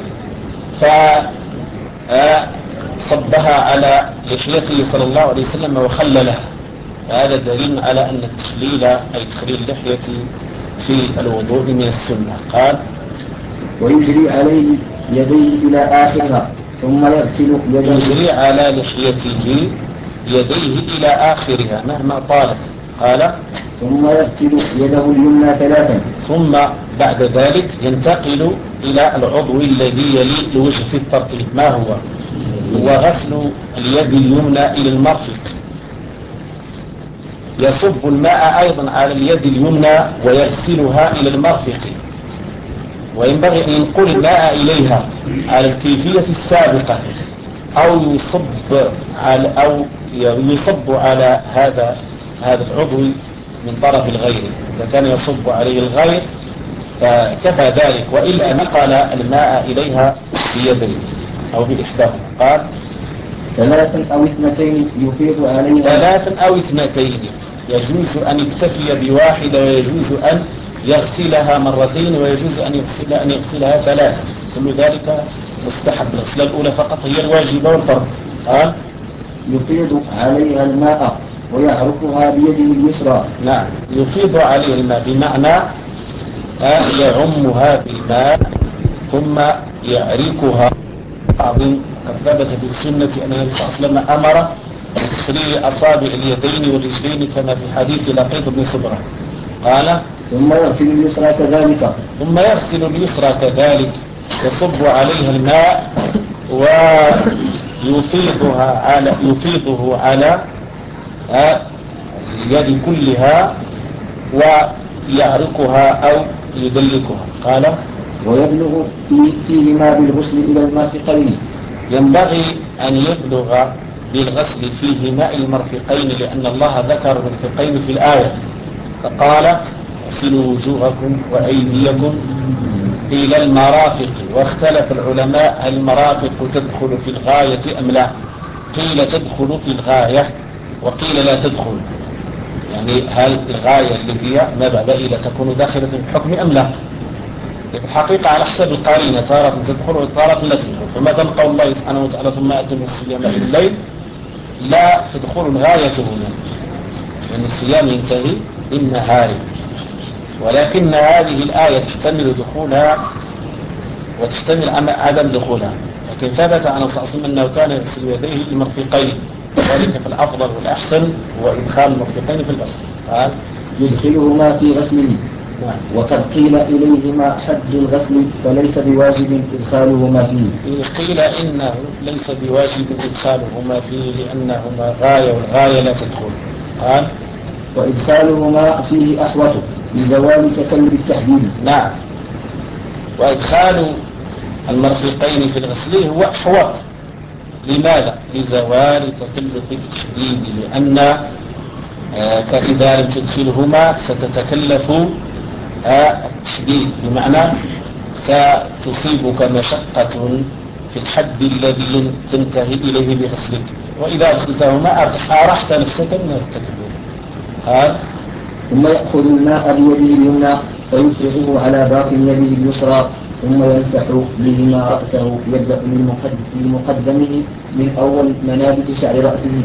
فصبها على لحيته صلى الله عليه وسلم وخللها. هذا دليل على أن التخليل أي تخليل اللحية في الوضوء من السنة. قال ويجري عليه يديه إلى آخرها ثم يغسل يديه. يجري على لحيته يديه إلى آخرها مهما طالت. قال ثم يغسل يده اليمنى ثلاثا ثم بعد ذلك ينتقل إلى العضو الذي يلي الوجه في الترتيب. ما هو؟ هو غسل اليد اليمنى إلى المرفق. يصب الماء أيضا على اليد اليمنى ويغسلها إلى المرفق، وينبغي أن ينقل الماء إليها على الكيفية السابقة، أو يصب على أو يصب على هذا هذا العضو من طرف الغير. إذا كان يصب عليه الغير فكفى ذلك، وإلا نقل الماء إليها بيده أو بإحداهما. قال ثلاثا أو اثنتين يفيض عليها ثلاثا أو اثنتين، يجوز أن يكتفي بواحدة، ويجوز أن يغسلها مرتين، ويجوز أن يغسل أن يغسلها ثلاثة. كل ذلك مستحب. الغسلة الأولى فقط هي الواجبة والفرض. قال يفيض عليها الماء ويعرفها بيده اليسرى. نعم، يفيض عليها الماء بمعنى يعمها بالماء ثم يعركها. قد ثبت في السنة أن النبي صلى الله عليه وسلم أمر بتسريع أصابع اليدين والرجلين كما في حديث لقيط بن صبرة. قال ثم يغسل اليسرى كذلك ثم يغسل اليسرى كذلك، يصب عليها الماء ويفيضها على يفيضه على اليد كلها ويعرقها أو يدلكها. قال ويبلغ فيهما بالغسل إلى المرفقين. ينبغي أن يبلغ بالغسل فيهما المرفقين، لأن الله ذكر المرفقين في الآية فقال اغسلوا وجوهكم وأيديكم إلى المرافق. واختلف العلماء هل المرافق تدخل في الغاية أم لا. قيل تدخل في الغاية وقيل لا تدخل، يعني هل الغاية اللي هي ما بعد إلى تكون داخلة في الحكم أم لا. الحقيقة على حسب القارنة، تارة تدخل وتارة لا تدخل. فمثلا قول الله سبحانه وتعالى ثم أتموا الصيام إلى الليل، لا تدخل الغاية هنا، لأن الصيام ينتهي بالنهار، ولكن هذه الآية تحتمل دخولها وتحتمل عدم دخولها. لكن ثبت عن صلى الله عليه وسلم أنه كان يغسل يديه المرفقين، وذلك في الأفضل والأحسن هو إدخال المرفقين في الغسل. قال يدخلهما في غسله. نعم. وقد قيل إليهما حد الغسل فليس بواجب إدخالهما فيه. قيل إنه ليس بواجب إدخالهما فيه لأنهما غاية، والغاية لا تدخل. قال وإدخالهما فيه أحوط لزوال تكلف التحديد. نعم، وإدخال المرفقين في الغسل هو أحوط. لماذا؟ لزوال تكلف التحديد، لأن آه إذا لم تدخلهما ستتكلف آه التحديد، بمعنى ستصيبك مشقة في الحد الذي تنتهي إليه بغسلك، وإذا أدخلتهما أرحت نفسك من التكلف. هذا ثم يأخذ الماء بيده اليمنى فيفرغه على باطن يده اليسرى، ثم يمسح بهما رأسه، يبدأ من مقدمه من أول منابت شعر رأسه،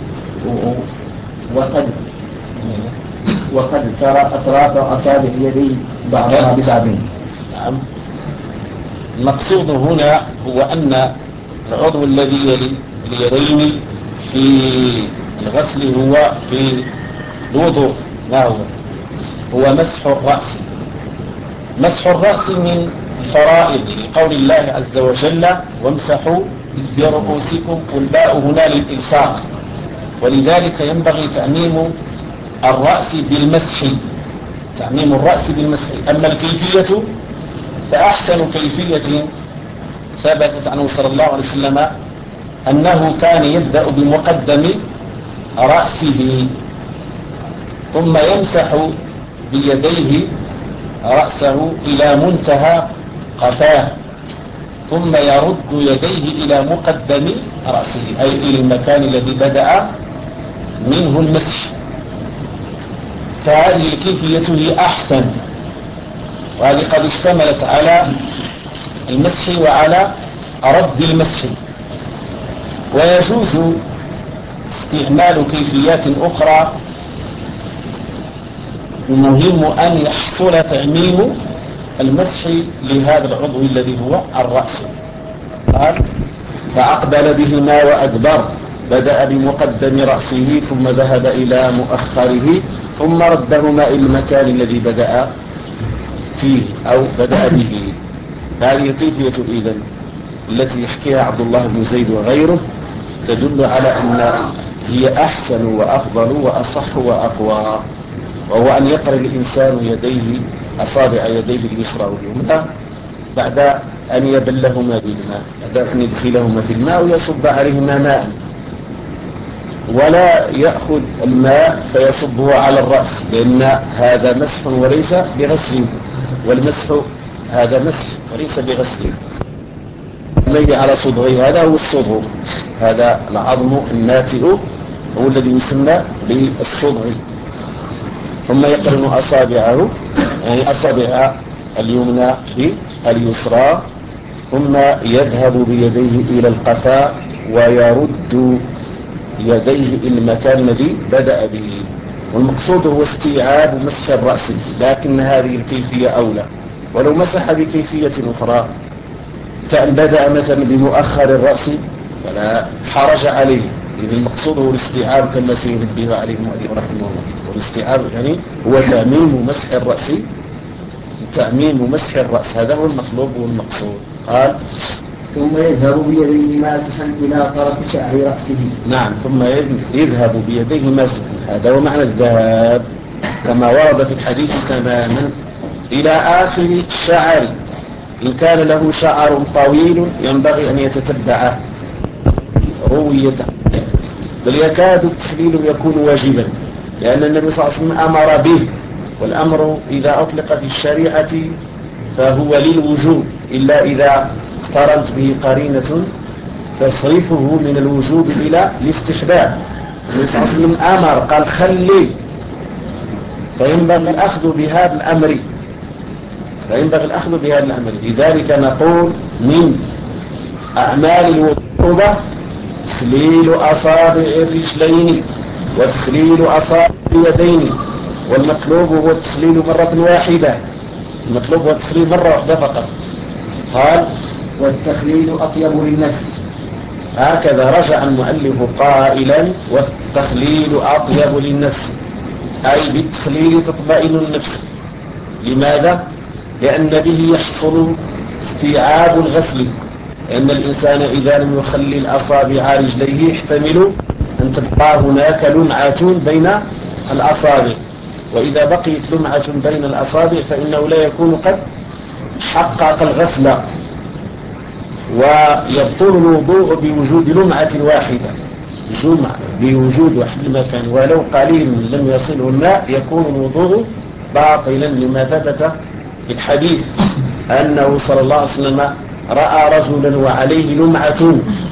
وقد وقد ترى أطراف أصابع يديه بعضها ببعض. نعم. المقصود هنا هو أن العضو الذي يلي اليدين في الغسل هو في الوضوء. ما هو؟ هو مسح الرأس. مسح الرأس من الفرائض لقول الله عز وجل وامسحوا برؤوسكم، والباء هنا للإلصاق، ولذلك ينبغي تعميم الرأس بالمسح، تعميم الرأس بالمسح. أما الكيفية فأحسن كيفية ثبتت عنه صلى الله عليه وسلم أنه كان يبدأ بمقدم رأسه ثم يمسح بيديه رأسه إلى منتهى قفاه، ثم يرد يديه إلى مقدم رأسه، أي إلى المكان الذي بدأ منه المسح. فهذه الكيفية هي أحسن، وهذه قد اشتملت على المسح وعلى رد المسح. ويجوز استعمال كيفيات أخرى، المهم أن يحصل تعميم المسح لهذا العضو الذي هو الرأس. قال فأقبل بهما وأدبر بدأ بمقدم رأسه ثم ذهب إلى مؤخره ثم ردهما إلى المكان الذي بدأ فيه أو بدأ به. هذه الكيفية إذن التي يحكيها عبد الله بن زيد وغيره تدل على أن هي أحسن وأفضل وأصح وأقوى، وهو أن يقرن الإنسان يديه أصابع يديه اليسرى واليمنى بعد أن يبلهما بالماء، بعد أن يدخلهما في الماء ويصب عليهما ماء، ولا يأخذ الماء فيصبه على الرأس، لأن هذا مسح وليس بغسل، والمسح هذا مسح وليس بغسل. المي على صدغه هذا هو الصدغ، هذا العظم الناتئ هو الذي يسمى بالصدغ. ثم يقرن أصابعه يعني أصابع اليمنى باليسرى، ثم يذهب بيديه إلى القفاء ويرد يديه إلى المكان الذي بدأ به. والمقصود هو استيعاب مسح الرأس، لكن هذه الكيفية أولى. ولو مسح بكيفية أخرى كأن بدأ مثلا بمؤخر الرأس فلا حرج عليه، إذن المقصود هو الاستيعاب كما سينبه عليه المؤلف رحمه الله. والاستيعاب يعني هو تعميم مسح الرأس، تعميم مسح الرأس هذا هو المطلوب والمقصود. قال ثم يذهب بيديه ماسحا إلى طرف شعر رأسه. نعم، ثم يذهب بيديه ماسحا، هذا هو معنى الذهاب كما ورد في الحديث تماما إلى آخر الشعر. إن كان له شعر طويل ينبغي أن يتتبعه روية، بل يكاد التحليل يكون واجبا، لأن النبي صلى الله عليه وسلم أمر به، والأمر إذا أطلق في الشريعة فهو للوجوب إلا إذا اقترنت به قرينة تصرفه من الوجوب إلى الاستحباب. النبي صلى الله عليه وسلم أمر قال خلي، فينبغي الأخذ بهذا الأمر، فينبغي الأخذ بهذا الأمر. لذلك نقول من أعمال الوضوء تخليل أصابع الرجلين وتخليل أصابع اليدين، والمطلوب هو التخليل مرة واحدة، المطلوب هو التخليل مرة واحدة فقط. قال والتخليل أطيب للنفس. هكذا رجع المؤلف قائلا والتخليل أطيب للنفس، أي بالتخليل تطمئن النفس. لماذا؟ لأن به يحصل استيعاب الغسل، لأن الإنسان إذا لم يخلل أصابع رجليه يحتمل أن تبقى هناك لمعة بين الأصابع، وإذا بقيت لمعة بين الأصابع فإنه لا يكون قد حقق الغسل، ويبطل الوضوء بوجود لمعة واحدة، جمع بوجود واحد المكان ولو قليل لم يصله الماء يكون الوضوء باطلا، لما ثبت في الحديث أنه صلى الله عليه وسلم رأى رجلا وعليه لمعة،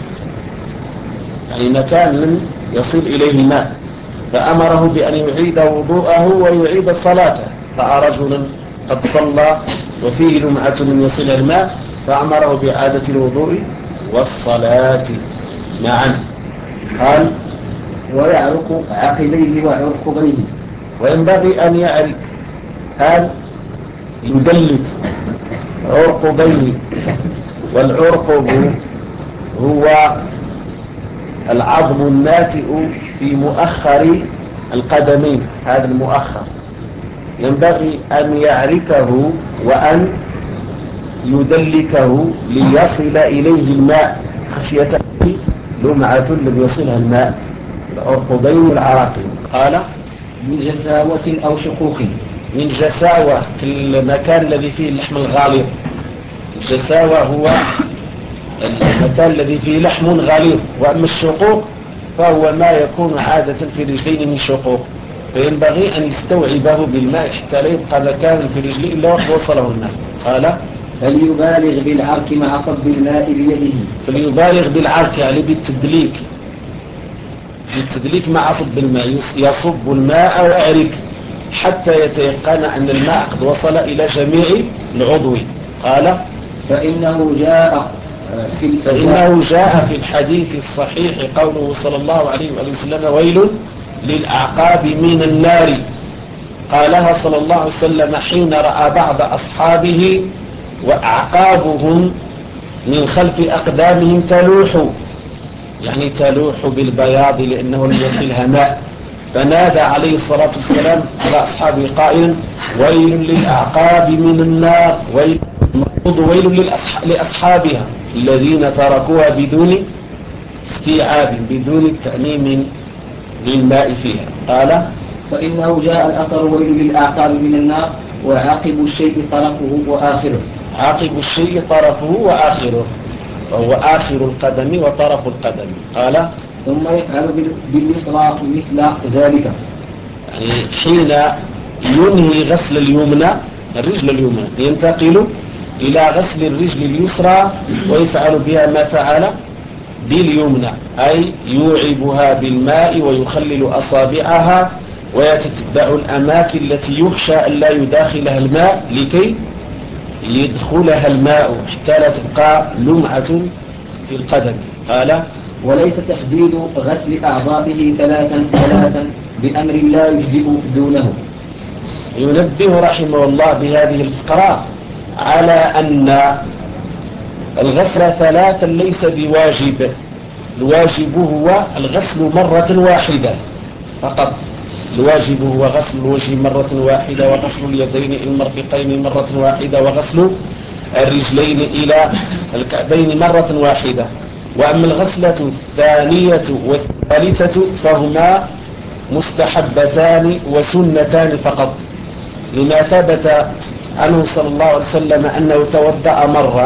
يعني مكان لم يصل إليه الماء، فأمره بأن يعيد وضوءه ويعيد صلاته. رأى رجلا قد صلى وفيه لمعة لم يصل الماء فأمره بإعادة الوضوء والصلاة معا. قال ويعرق عقبيه وعرقبيه، وينبغي أن يعرق، قال يدلك عرقبيه، والعرقب هو العظم الناتئ في مؤخر القدمين، هذا المؤخر ينبغي أن يعركه وأن يدلكه ليصل إليه الماء خشية لمعة لم يصلها الماء، العرقبين والعراقين. قال من جساوة أو شقوق. من جساوة المكان الذي فيه اللحم الغليظ، الجساوة هو المكان الذي فيه لحم غليظ، وأما الشقوق فهو ما يكون عادة في الرجلين من شقوق، فينبغي أن يستوعبه بالماء حتى لا يبقى مكان في رجليه إلا وقت وصله الماء. قال فليبالغ بالعرك مع صب الماء بيده. فليبالغ بالعرك يعني بالتدليك، بالتدليك مع صب الماء، يصب الماء ويعرك حتى يتيقن أن الماء قد وصل إلى جميع العضو. قال فإنه جاء في فإنه جاء في الحديث الصحيح قوله صلى الله عليه وسلم ويل للأعقاب من النار، قالها صلى الله عليه وسلم حين رأى بعض أصحابه وأعقابهم من خلف أقدامهم تلوح، يعني تلوح بالبياض لأنه لم يصلها ماء، فنادى عليه الصلاة والسلام على أصحابه قائلا ويل للأعقاب من النار، ويل, ويل لأصحابها الذين تركوها بدون استيعاب، بدون التأميم للماء فيها. قال فإنه جاء الأثر ويل للأعقاب من النار وعاقب الشيء طرفه وآخره. عاقب الشيء طرفه وآخره، وهو آخر القدم وطرف القدم. قال ثم يفعل باليسرى مثل ذلك، يعني حين ينهي غسل اليمنى الرجل اليمنى ينتقل إلى غسل الرجل اليسرى ويفعل بها ما فعل باليمنى، أي يوعبها بالماء ويخلل أصابعها ويتتبع الأماكن التي يخشى أن لا يداخلها الماء لكي يدخلها الماء حتى لا تبقى لمعة في القدم. قال وليس تحديد غسل أعضائه ثلاثا ثلاثا بأمر لا يجزئ دونه. ينبه رحمه الله بهذه الفقرة على أن الغسل ثلاثا ليس بواجب، الواجب هو الغسل مرة واحدة فقط، الواجب هو غسل الوجه مرة واحدة وغسل اليدين المرفقين مرة واحدة وغسل الرجلين إلى الكعبين مرة واحدة. وأما الغسلة الثانية والثالثة فهما مستحبتان وسنتان فقط، لما ثبت عنه صلى الله عليه وسلم أنه توضأ مرة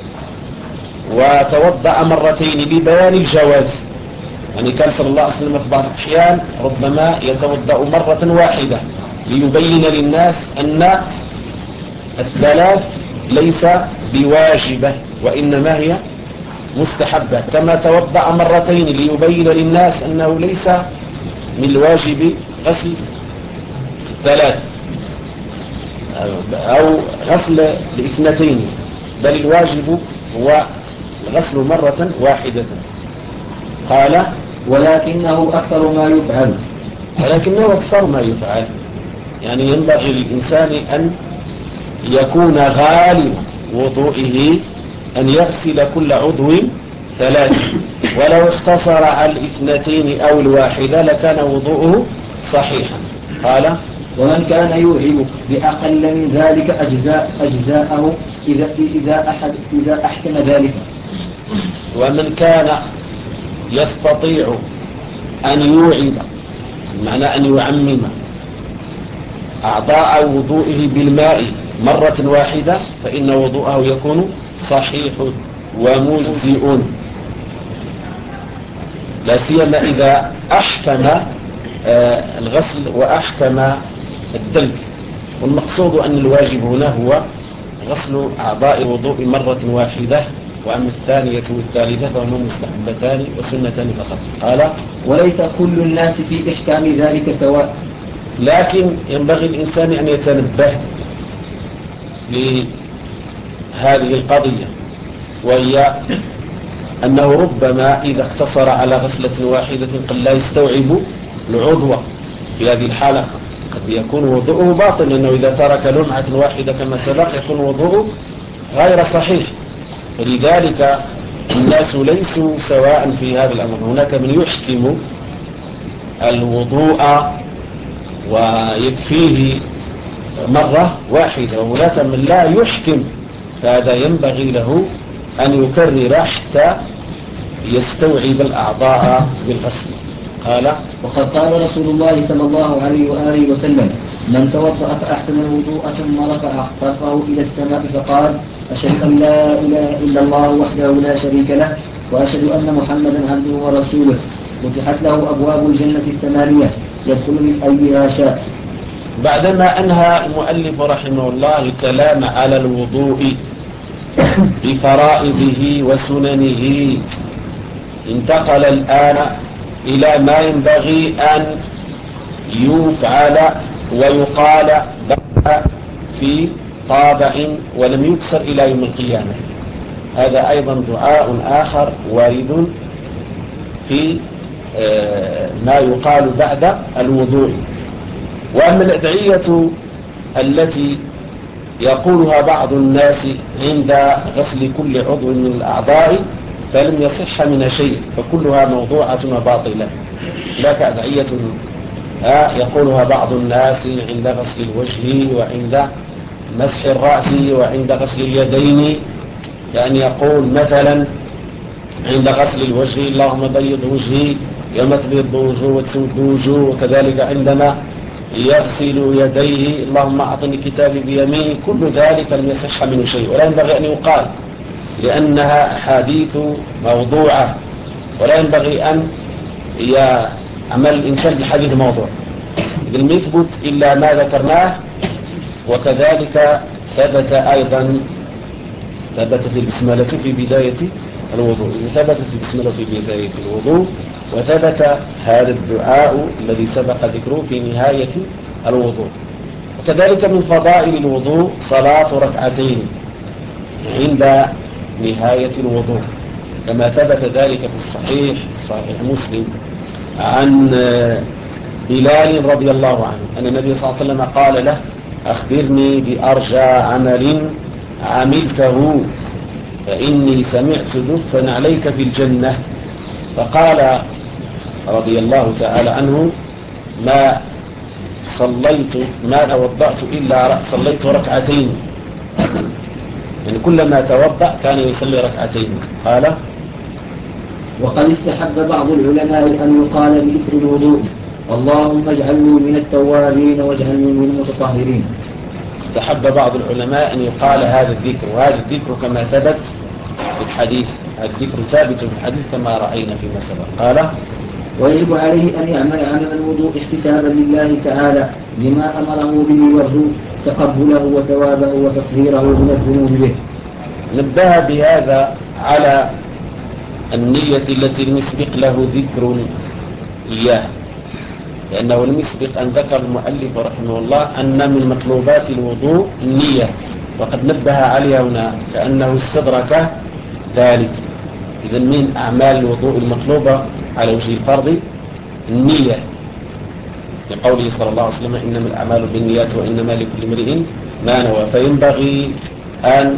وتوضأ مرتين لبيان الجواز، يعني كان صلى الله عليه وسلم في بعض الأحيان ربما يتوضأ مرة واحدة ليبين للناس أن الثلاث ليس بواجبة وإنما هي مستحبة، كما توضأ مرتين ليبين للناس أنه ليس من الواجب غسل ثلاث أو غسل لاثنتين، بل الواجب هو الغسل مرة واحدة. قال ولكنه أكثر ما يفعل، ولكنه أكثر ما يفعل، يعني ينبغي للإنسان أن يكون غالب وضوئه أن يغسل كل عضو ثلاث، ولو اختصر على الاثنتين أو الواحدة لكان وضوءه صحيحا. قال ومن كان يوعب بأقل من ذلك أجزاء أجزاءه إذا, إذا, أحد إذا أحكم ذلك. ومن كان يستطيع أن يوعب، معنى أن يعمم أعضاء وضوئه بالماء مرة واحدة فإن وضوءه يكون صحيح ومجزئ، لا سيما إذا أحكم آه الغسل وأحكم الدلك. والمقصود أن الواجب هنا هو غسل أعضاء الوضوء مرة واحدة، وأما الثانية والثالثة فهما مستحبتان وسنتان فقط. قال وليس كل الناس في إحكام ذلك سواء، لكن ينبغي الإنسان أن يتنبه لهذه القضية، وهي أنه ربما إذا اقتصر على غسلة واحدة قد لا يستوعب العضو، في هذه الحالة قد يكون وضوءه باطل، لأنه إذا ترك لمعة واحدة كما سبق يكون وضوءه غير صحيح. ولذلك الناس ليسوا سواء في هذا الأمر، هناك من يحكم الوضوء ويكفيه مرة واحدة، وهناك من لا يحكم، فهذا ينبغي له أن يكرر حتى يستوعب الأعضاء بالغسل. قال وقد قال رسول الله صلى الله عليه وآله وسلم من توضأ فأحسن الوضوء ثم رفع طرفه إلى السماء فقال أشهد أن لا إله إلا الله وحده لا شريك له وأشهد أن محمدا عبده ورسوله فتحت له أبواب الجنة الثمانية يدخل من أيها شاء. بعدما أنهى المؤلف رحمه الله الكلام على الوضوء بفرائضه وسننه، انتقل الآن إلى ما ينبغي أن يفعل ويقال في طابع ولم يكسر إلى يوم القيامة. هذا أيضا دعاء آخر وارد في ما يقال بعد الوضوء. وأما الأدعية التي يقولها بعض الناس عند غسل كل عضو من الأعضاء فلم يصح من شيء، فكلها موضوعة وباطلة. هناك أدعية يقولها بعض الناس عند غسل الوجه وعند مسح الرأس وعند غسل اليدين، كأن يقول مثلا عند غسل الوجه اللهم بيض وجهي يوم تبيض وجهه وتسود وجهه، وكذلك عندما يغسل يديه اللهم أعطني كتابي بيميني. كل ذلك لم يصح منه شيء ولا ينبغي أن يقال، لأنها أحاديث موضوعة، ولا ينبغي أن يعمل الإنسان بالحديث موضوع. إذن لم يثبت إلا ما ذكرناه. وكذلك ثبت أيضا ثبتت البسملة في بداية الوضوء، ثبتت البسملة في بداية الوضوء، وثبت هذا الدعاء الذي سبق ذكره في نهاية الوضوء. وكذلك من فضائل الوضوء صلاة ركعتين عند نهاية الوضوء، كما ثبت ذلك في الصحيح صحيح مسلم عن بلال رضي الله عنه أن النبي صلى الله عليه وسلم قال له أخبرني بأرجى عمل عملته فإني سمعت دفا عليك في الجنة. فقال رضي الله تعالى عنه ما صليت ما توضأت إلا صليت ركعتين، يعني كلما توضأ كان يصلي ركعتين. قال وقد استحب بعض العلماء أن يقال بذكر الوضوء اللهم اجعلني من التوابين واجعلني من المتطهرين. استحب بعض العلماء أن يقال هذا الذكر، وهذا الذكر كما ثبت في الحديث، الذكر ثابت في الحديث كما رأينا فيما سبق. قال ويجب عليه أن يعمل عمل الوضوء احتسابا لله تعالى لما أمره به ويرجو تقبله وثوابه وتطهيره من الذنوب به. نبه بهذا على النية التي لم يسبق له ذكر إياه، لأنه لم يسبق أن ذكر المؤلف رحمه الله أن من مطلوبات الوضوء النية، وقد نبه عليها هنا كأنه استدرك ذلك. إذن من أعمال الوضوء المطلوبة على وجه الفرض النية، لقوله صلى الله عليه وسلم إنما الأعمال بالنيات وإنما لكل امرئ ما نوى. فينبغي أن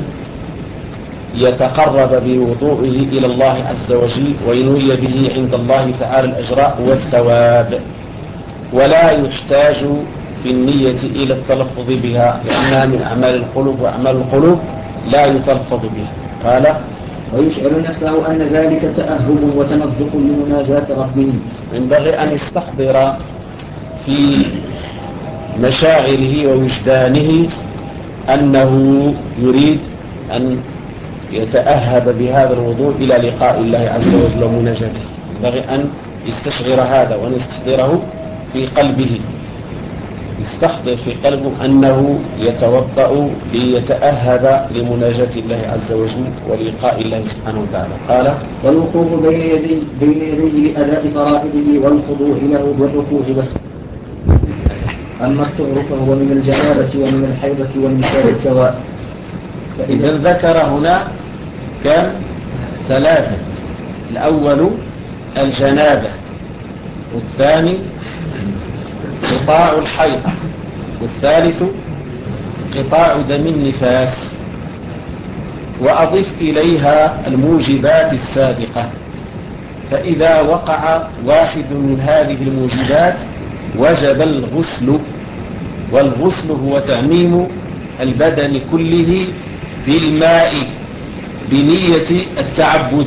يتقرب بوضوئه إلى الله عز وجل وينوي به عند الله تعالى الأجراء والثواب، ولا يحتاج في النية إلى التلفظ بها لأنها من أعمال القلوب، وأعمال القلوب لا يتلفظ بها. قال ويشعر نفسه أن ذلك تأهب وتمزق لمناجاة ربه. ينبغي أن يستحضر في مشاعره ووجدانه أنه يريد أن يتأهب بهذا الوضوء إلى لقاء الله عز وجل ومناجاته. ينبغي أن يستشعر هذا وأن يستحضره في قلبه، يستحضر في قلبه أنه يتوضأ ليتأهب لمناجاة الله عز وجل ولقاء الله سبحانه وتعالى. قال والوقوف بين يديه بين يديه لأداء فرائضه والخضوع له بالركوع بس. أما الطهر فهو من الجنابة ومن الحيضة والنساء سواء. فإذا ذكر هنا كم ثلاثة: الأول الجنابة، والثاني قطاع الحيض، والثالث قطاع دم النفاس. وأضف إليها الموجبات السابقة، فإذا وقع واحد من هذه الموجبات وجب الغسل، والغسل هو تعميم البدن كله بالماء بنية التعبد،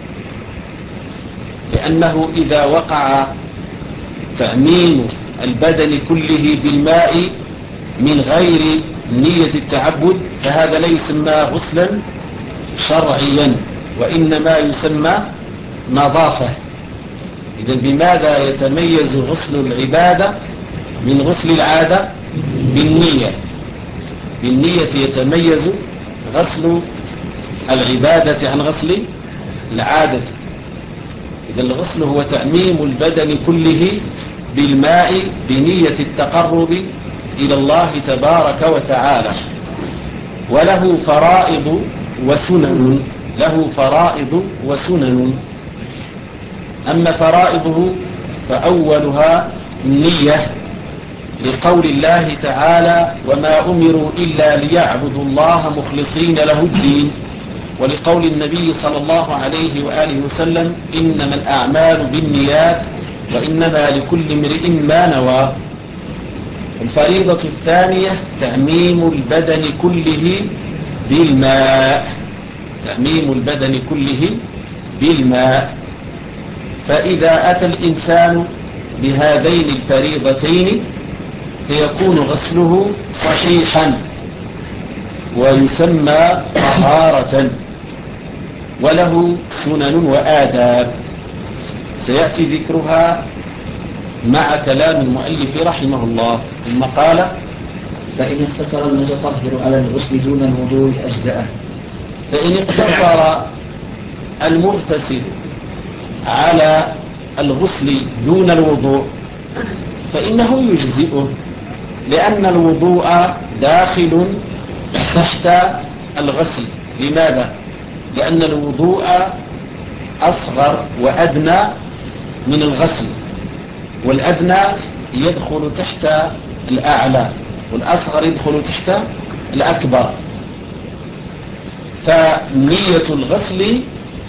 لأنه إذا وقع تعميم البدن كله بالماء من غير نية التعبد فهذا لا يسمى غسلا شرعيا، وإنما يسمى نظافة. إذن بماذا يتميز غسل العبادة من غسل العادة؟ بالنية. بالنية يتميز غسل العبادة عن غسل العادة. إذن الغسل هو تعميم البدن كله بالماء بنية التقرب إلى الله تبارك وتعالى، وله فرائض وسنن له فرائض وسنن. أما فرائضه فأولها النية، لقول الله تعالى وما أمروا إلا ليعبدوا الله مخلصين له الدين. ولقول النبي صلى الله عليه وآله وسلم إنما الأعمال بالنيات وإنما لكل امرئ ما نوى. الفريضة الثانية تعميم البدن كله بالماء، تعميم البدن كله بالماء. فإذا أتى الإنسان بهذين الفريضتين فيكون غسله صحيحا ويسمى طهارة، وله سنن وآداب سيأتي ذكرها مع كلام المؤلف رحمه الله. ثم قال: فإن اقتصر المتطهر على الغسل دون الوضوء أجزأه. فإن اقتصر المغتسل على الغسل دون الوضوء فإنه يجزئه، لأن الوضوء داخل تحت الغسل. لماذا؟ لأن الوضوء أصغر وأدنى من الغسل، والأدنى يدخل تحت الأعلى والأصغر يدخل تحت الأكبر. فنية الغسل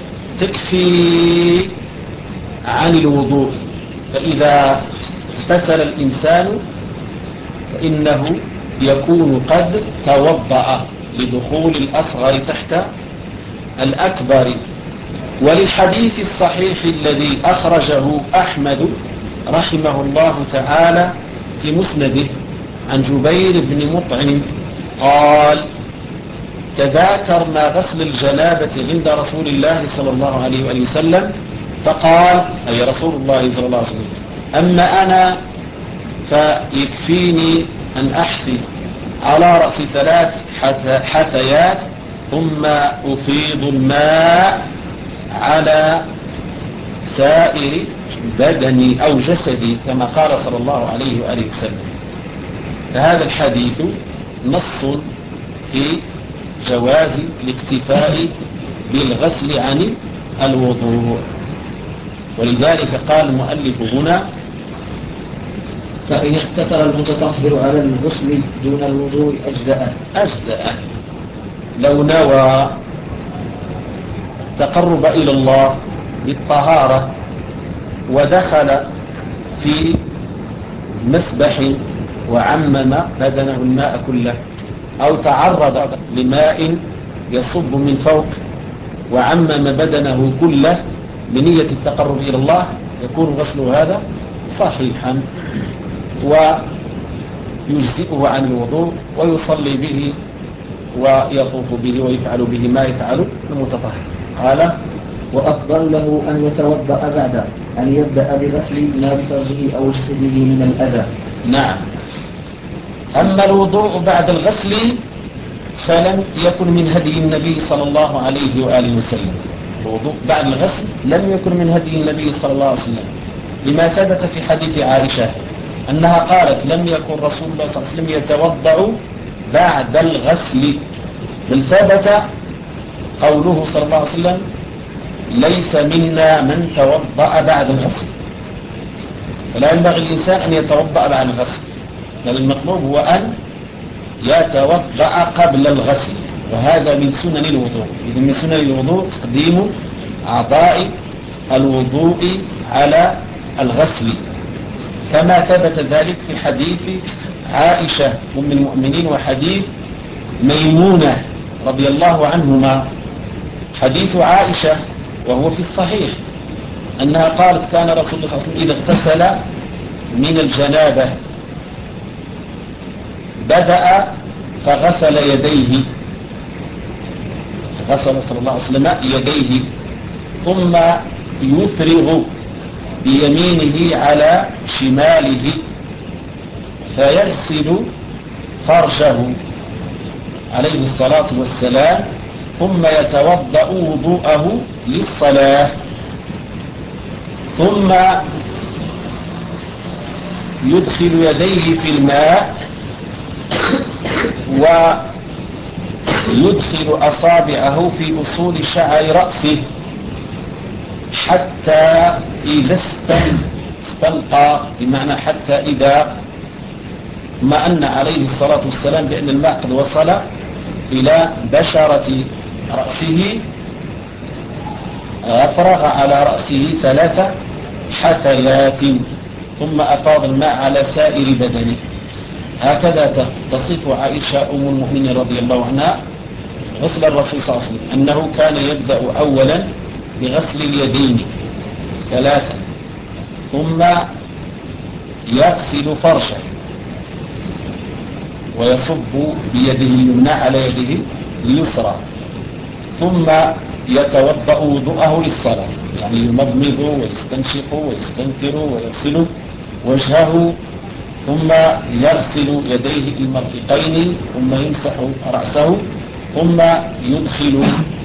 تكفي عن الوضوء. فإذا اغتسل الإنسان فإنه يكون قد توضأ لدخول الأصغر تحت الأكبر. وللحديث الصحيح الذي أخرجه أحمد رحمه الله تعالى في مسنده عن جبير بن مطعم قال: تذاكرنا غسل الجنابة عند رسول الله صلى الله عليه وآله وسلم فقال، أي رسول الله صلى الله عليه وسلم: أما أنا فيكفيني أن أحثي على رأس ثلاث حثيات ثم أفيض الماء على سائر بدني أو جسدي كما قال صلى الله عليه وآله وسلم. فهذا الحديث نص في جواز الاكتفاء بالغسل عن الوضوء. ولذلك قال المؤلف هنا: فإن اقتصر المتطهر على الغسل دون الوضوء أجزأه. أجزأه لو نوى التقرب إلى الله بالطهارة ودخل في مسبح وعمم بدنه الماء كله، أو تعرض لماء يصب من فوق وعمم بدنه كله بنية التقرب إلى الله، يكون غسله هذا صحيحا ويجزئه عن الوضوء ويصلي به ويطوف به ويفعل به ما يفعل المتطهر. قال: وأفضل له أن يتوضأ بعد أن يبدأ بغسل ما بفرجه أو جسده من الأذى. نعم. أما الوضوء بعد الغسل فلم يكن من هدي النبي صلى الله عليه وآله وسلم. الوضوء بعد الغسل لم يكن من هدي النبي صلى الله عليه وسلم، لما ثبت في حديث عائشة أنها قالت: لم يكن رسول الله صلى الله عليه وسلم يتوضأ بعد الغسل. بل ثبت قوله صلى الله عليه وسلم: ليس منا من توضأ بعد الغسل. فلا ينبغي الإنسان أن يتوضأ بعد الغسل، بل المطلوب هو أن يتوضأ قبل الغسل، وهذا من سنن الوضوء. إذن من سنن الوضوء تقديم أعضاء الوضوء على الغسل، كما ثبت ذلك في حديث عائشة أم المؤمنين وحديث ميمونة رضي الله عنهما. حديث عائشة وهو في الصحيح أنها قالت: كان رسول الله صلى الله عليه وسلم إذا اغتسل من الجنابة بدأ فغسل يديه، غسل صلى الله عليه وسلم يديه ثم يفرغ بيمينه على شماله فيغسل فرجه عليه الصلاة والسلام، ثم يتوضأ وضوءه للصلاة، ثم يدخل يديه في الماء ويدخل أصابعه في أصول شعر رأسه حتى إذا استلقى، بمعنى حتى إذا ما أن عليه الصلاة والسلام بأن الماء قد وصل إلى بشرة رأسه أفرغ على رأسه ثلاث حثيات ثم أفاض الماء على سائر بدنه. هكذا تصف عائشة أم المؤمنين رضي الله عنها غسل الرسول صلى الله عليه وسلم، أنه كان يبدأ أولا بغسل اليدين ثلاثا ثم يغسل فرشه ويصب بيده اليمنى على يده اليسرى ثم يتوضأ وضوءه للصلاة، يعني يمضمض ويستنشق ويستنثر ويغسل وجهه ثم يغسل يديه المرفقين ثم يمسح رأسه ثم يدخل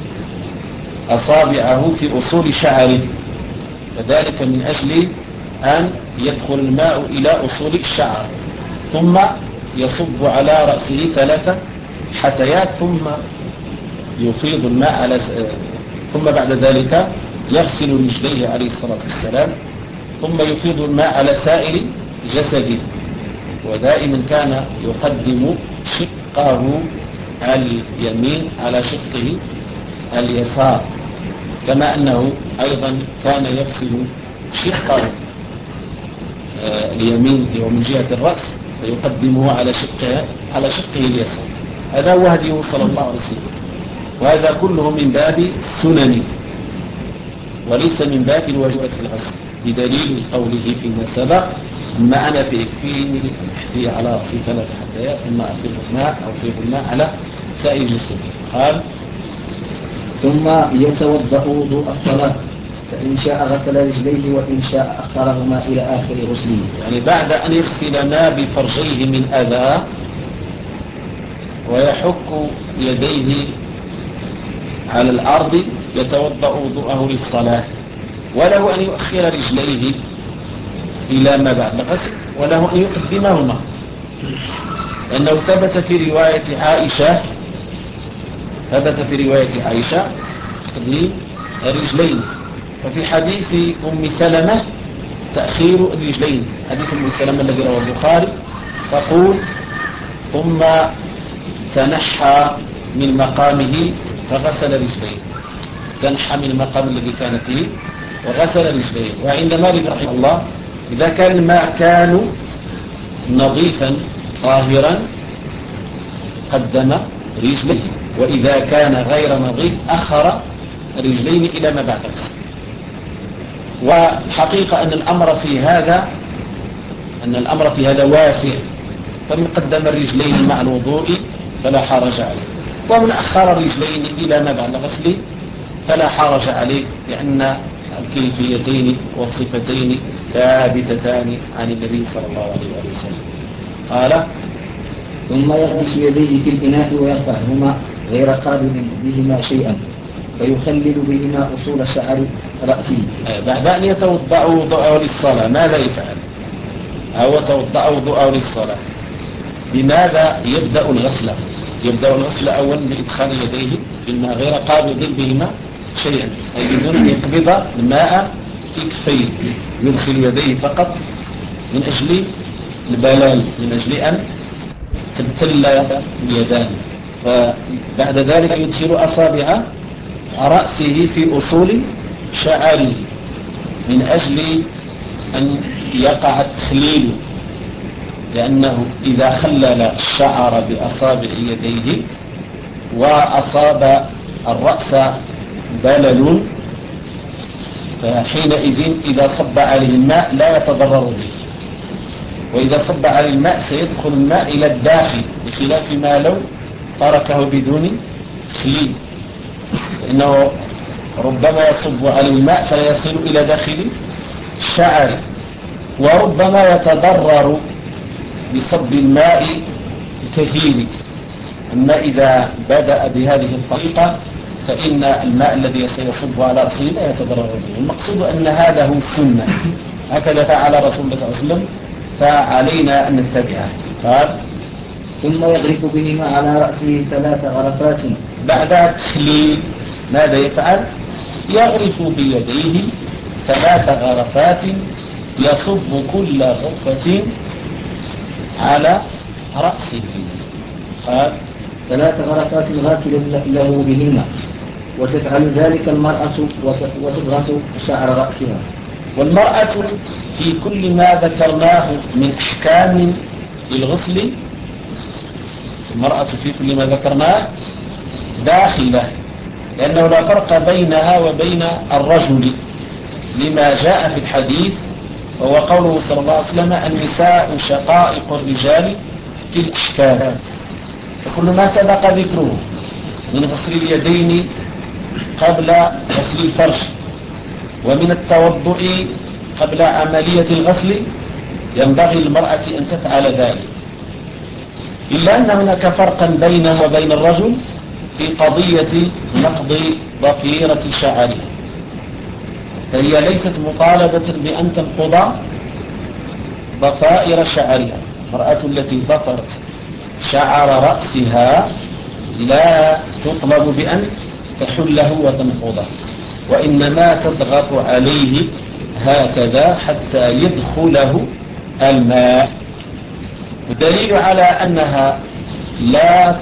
أصابعه في أصول شعره، وذلك من أجل أن يدخل الماء إلى أصول الشعر، ثم يصب على رأسه ثلاثة حثيات ثم يفيض الماء على س... ثم بعد ذلك يغسل رجليه عليه الصلاة والسلام ثم يفيض الماء على سائر جسده، ودائما كان يقدم شقه اليمين على شقه اليسار، كما أنه أيضا كان يغسل شقه اليمين ومن جهة الرأس فيقدمه على شقه على شقه اليسار. هذا هو هديه صلى الله عليه وسلم، وهذا كله من باب السنن وليس من باب الواجبات في الغسل، بدليل قوله فيما سبق أما أنا فيكفيني احثي على رأسي ثلاث حثيات ثم أفيض الماء أو أفيض الماء على سائر جسدي. قال ثم يتوضأ وضوء الصلاة، فإن شاء غسل رجليه وإن شاء أخرهما إلى آخر غسله. يعني بعد أن يغسل ما بفرجيه من أذى ويحك يديه على الأرض يتوضأ وضوءه للصلاة، وله أن يؤخر رجليه إلى ما بعد الغسل وله أن يقدمهما، لأنه ثبت في رواية عائشة ثبت في رواية عائشة تقديم الرجلين، وفي حديث أم سلمة تأخير الرجلين، حديث أم سلمة الذي رواه البخاري تقول ثم تنحى من مقامه فغسل رجليه، تنحى من المقام الذي كان فيه وغسل رجليه. وعند مالك رحمه الله إذا كان الماء كان نظيفا طاهرا قدم رجليه، وإذا كان غير نظيف أخر رجلين إلى ما بعد الغسل. والحقيقة أن الأمر في هذا أن الأمر في هذا واسع، فمن قدم الرجلين مع الوضوء فلا حرج عليه، ومن أخر الرجلين إلى ما بعد الغسل فلا حرج عليه، لأن الكيفيتين والصفتين ثابتتان عن النبي صلى الله عليه وسلم. قال ثم يغمس يديه في الإناء ويرفعهما غير قابل بهما شيئا فيخلل بهما أصول شعر رأسه. بعد أن يتوضأ وضوءه للصلاة ماذا يفعل؟ أو توضأ وضوءه للصلاة بماذا يبدأ الغسل؟ يبدأ الغسل أولا بإدخال يديه في الماء غير قابل بهما شيئا، أي بدون أن يقبض الماء في كفيه، يدخل يديه فقط من أجل البلال، من أجل أن تبتل اليدان، فبعد ذلك يدخل أصابع رأسه في أصول شعره من أجل أن يقع التخليل، لأنه إذا خلل الشعر بأصابع يديه وأصاب الرأس بلل فحينئذ إذا صب عليه الماء لا يتضرر به، وإذا صب عليه الماء سيدخل الماء إلى الداخل، بخلاف ما لو تركه بدون تخليل، لأنه ربما يصب عليه الماء فلا يصل إلى داخل الشعر، وربما يتضرر بصب الماء الكثير. أما إذا بدأ بهذه الطريقة فإن الماء الذي سيصب على رأسه لا يتضرر به. المقصود أن هذا هو السنة، هكذا فعل رسول الله صلى الله عليه وسلم، فعلينا أن نتبعه. قال ثم يغرف بهما على رأسه ثلاث غرفات. بعد التخليل ماذا يفعل؟ يغرف بيديه ثلاث غرفات يصب كل غرفة على رأسه. قال ثلاث غرفات غافل له بهن وتفعل ذلك المرأة وتضغط شعر رأسها. والمرأة في كل ما ذكرناه من أحكام الغسل، المرأة في كل ما ذكرناه داخلة، لأنه لا فرق بينها وبين الرجل لما جاء في الحديث، وهو قوله صلى الله عليه وسلم: النساء شقائق الرجال في الأحكام. وكل ما سبق ذكره من غسل اليدين قبل غسل الفرج، ومن التوضؤ قبل عملية الغسل، ينبغي للمرأة أن تفعل ذلك، إلا أن هناك فرقا بينها وبين الرجل في قضية نقض ضفيرة شعرها، فهي ليست مطالبة بأن تنقض ضفائر شعرها. المرأة التي ضفرت شعر رأسها لا تطلب بأن تحله وتنقضه، وإنما تضغط عليه هكذا حتى يدخله الماء. والدليل على أنها لا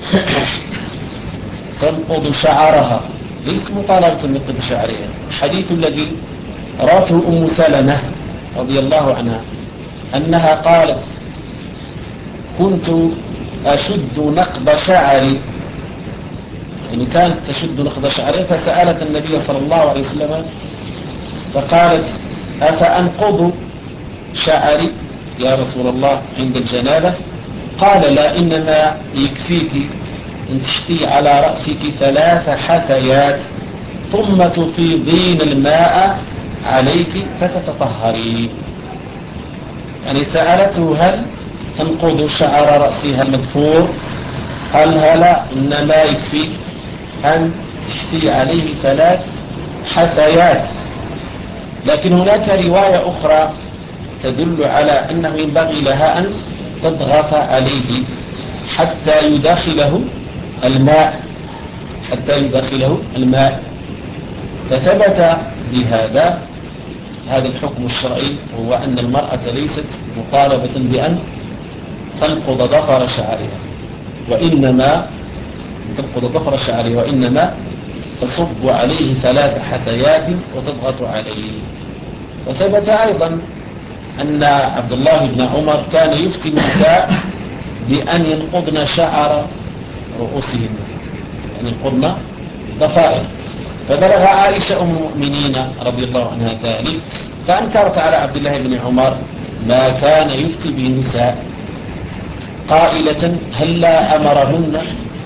تنقض شعرها ليس مطالبة بنقض شعرها الحديث الذي رأته أم سلمة رضي الله عنها أنها قالت: كنت أشد نقض شعري، يعني كانت تشد نقض شعري، فسألت النبي صلى الله عليه وسلم فقالت: أفأنقض شعري يا رسول الله عند الجنابة؟ قال: لا، إنما يكفيك أن تحثي على رأسك ثلاث حثيات ثم تفيضين الماء عليك فتتطهرين. يعني سألته: هل تنقض شعر رأسها المدفور؟ قال: لا، إنما يكفيك أن تحثي عليه ثلاث حثيات. لكن هناك رواية أخرى تدل على أنه ينبغي لها أن تضغط عليه حتى يداخله الماء حتى يداخله الماء فثبت بهذا هذا الحكم الشرعي، هو أن المرأة ليست مطالبة بأن تنقض ضفر شعرها، وإنما تنقض ضفر شعرها وإنما تصب عليه ثلاث حثيات وتضغط عليه. وثبت أيضا أن عبد الله بن عمر كان يفتي النساء بأن ينقضن شعر رؤوسهن، يعني ينقضن ضفائر، فبلغ عائشة أم المؤمنين رضي الله عنها ذلك، فأنكرت على عبد الله بن عمر ما كان يفتي به النساء، قائلة: هلا أمرهن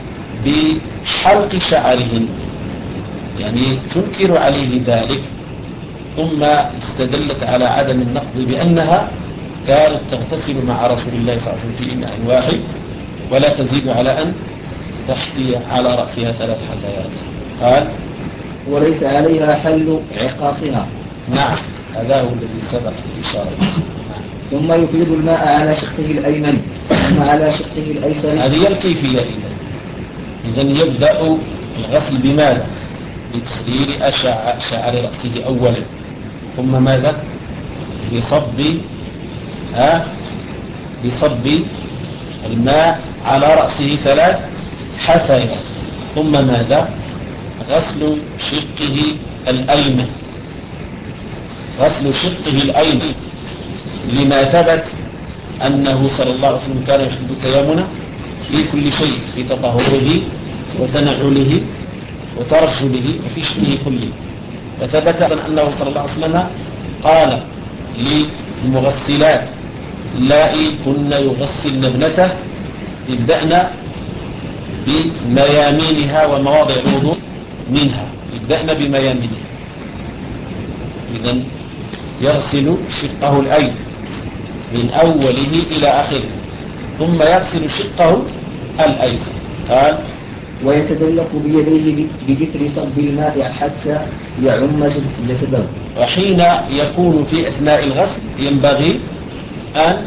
بحلق شعرهن، يعني تنكر عليه ذلك، ثم استدلت على عدم النقض بأنها كانت تغتسل مع رسول الله صلى الله عليه وسلم في إناء واحد ولا تزيد على أن تحثي على رأسها ثلاث حثيات. قال: وليس عليها حل عقاصها. نعم، هذا هو الذي سبق الإشارة. ثم يفيض الماء على شقه الأيمن ثم على شقه الأيسر. هذه هي الكيفية. إذن إذن يبدأ الغسل بماذا؟ بتخليل شعر رأسه أولا، ثم ماذا؟ بصب ها بصب الماء على رأسه ثلاث حثيات، ثم ماذا؟ غسل شقه الأيمن غسل شقه الأيمن لما ثبت أنه صلى الله عليه وسلم كان يحب التيامن في كل شيء، في تطهره وتنعله وترجله وفي شأنه كله. فثبت أنه صلى الله عليه وسلم قال للمغسلات اللائي كن يغسلن ابنته: ابدأن بميامينها ومواضع الوضوء منها، ابدأن بميامينها. إذن يغسل شقه الأيمن من أوله إلى آخره، ثم يغسل شقه الأيسر. قال: ويتدلك بيديه بجثر صب الماء حتى يعم جسده. وحين يكون في أثناء الغسل ينبغي أن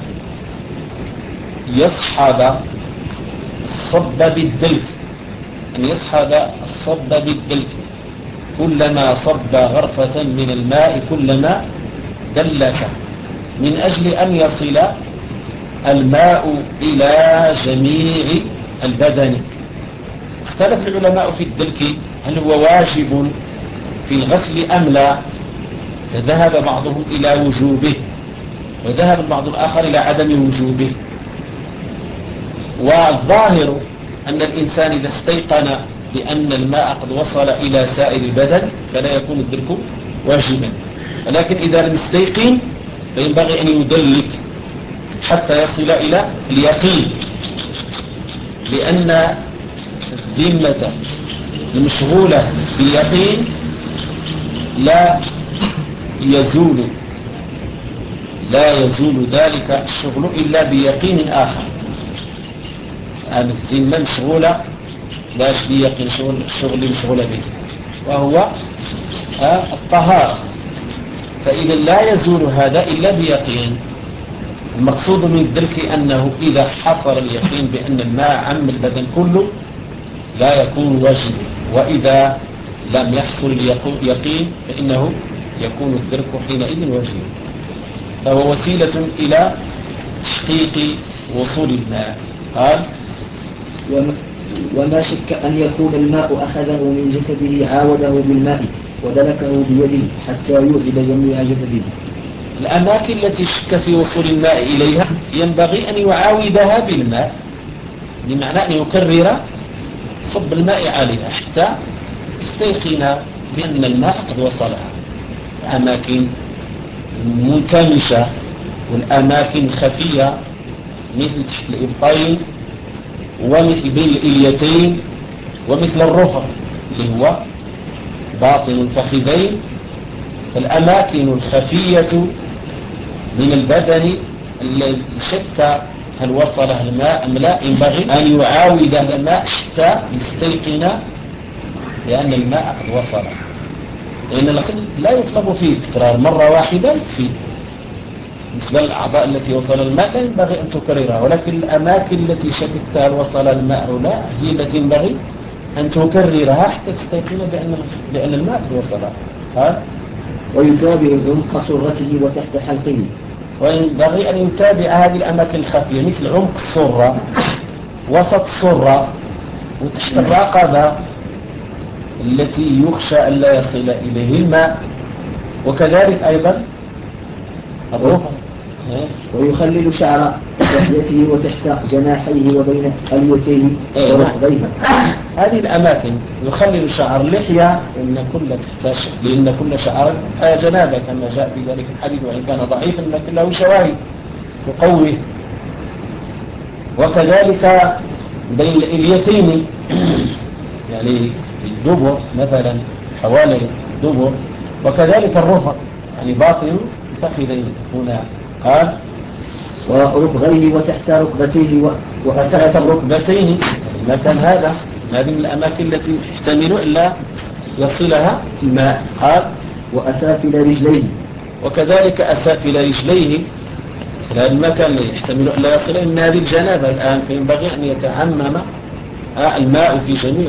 يصحب الصب بالدلك أن يصحب الصب بالدلك كلما صب غرفة من الماء كلما دلك، من أجل أن يصل الماء إلى جميع البدن، اختلف العلماء في الدلك هل هو واجب في الغسل أم لا. ذهب بعضهم إلى وجوبه وذهب البعض الآخر إلى عدم وجوبه. والظاهر أن الإنسان إذا استيقن بأن الماء قد وصل إلى سائر البدن فلا يكون الدلك واجبا، ولكن إذا لم يستيقن فينبغي أن يدلك حتى يصل إلى اليقين، لأن الذمة المشغولة باليقين لا يزول لا يزول ذلك الشغل إلا بيقين آخر. يعني الذمة مشغولة لا بيقين الشغل مشغولة به وهو الطهارة، فإذا لا يزول هذا إلا بيقين. المقصود من الدلك أنه إذا حصل اليقين بأن الماء عم البدن كله لا يكون واجبا، وإذا لم يحصل اليقين فإنه يكون الدلك حينئذ واجبا، فهو وسيلة إلى تحقيق وصول الماء. قال وما شك أن يكون الماء أخذه من جسده عاوده بالماء ودلكه بيده حتى يوجد جميع جسده. الأماكن التي شك في وصول الماء إليها ينبغي أن يعاودها بالماء، بمعنى أن يكرر صب الماء عليها حتى يستيقن بأن الماء قد وصلها. الأماكن المنكمشة والأماكن الخفية مثل تحت الإبطين ومثل بين الإليتين ومثل الرفق اللي هو باطن الفخذين، الأماكن الخفية من البدن الذي شك هل وصلها الماء أم لا ينبغي أن يعاود الماء حتى يستيقن بأن الماء قد وصل، لأن الغسل لا يطلب فيه تكرار، مرة واحدة يكفي. بالنسبة للأعضاء التي وصل الماء لا ينبغي أن تكررها، ولكن الأماكن التي شككت هل وصل الماء أو لا هي التي ينبغي أن تكررها حتى تستيقن بأن بأن الماء قد وصلها. ها؟ ويتابع عمق سرته وتحت حلقه، وينبغي أن يتابع هذه الأماكن الخفية مثل عمق السرة، وسط السرة، وتحت الرقبة التي يخشى أن لا يصل إليه الماء، وكذلك أيضا الركب. ويخلل شعر لحيته وتحت جناحيه وبين أليتيه وركبيه. هذه الأماكن يخلل شعر اللحية لأن كل تحتاج لأن كل شعر تحتاج جنابة كما جاء في ذلك الحديث، وإن كان ضعيفا لكن له شواهد تقويه. وكذلك بين الإليتين يعني الدبر مثلا حوالي الدبر، وكذلك الرفق يعني باطن الفخذين هنا. قال وركبيه وتحت ركبتيه وتحت الركبتين المكان هذا، هذه من الأماكن التي يحتمل إلا يصلها الماء. قال وأسافل رجليه، وكذلك أسافل رجليه هذا المكان يحتمل إلا يصل إلى هذه الجنابة الآن، فينبغي أن يتعمم الماء في جميع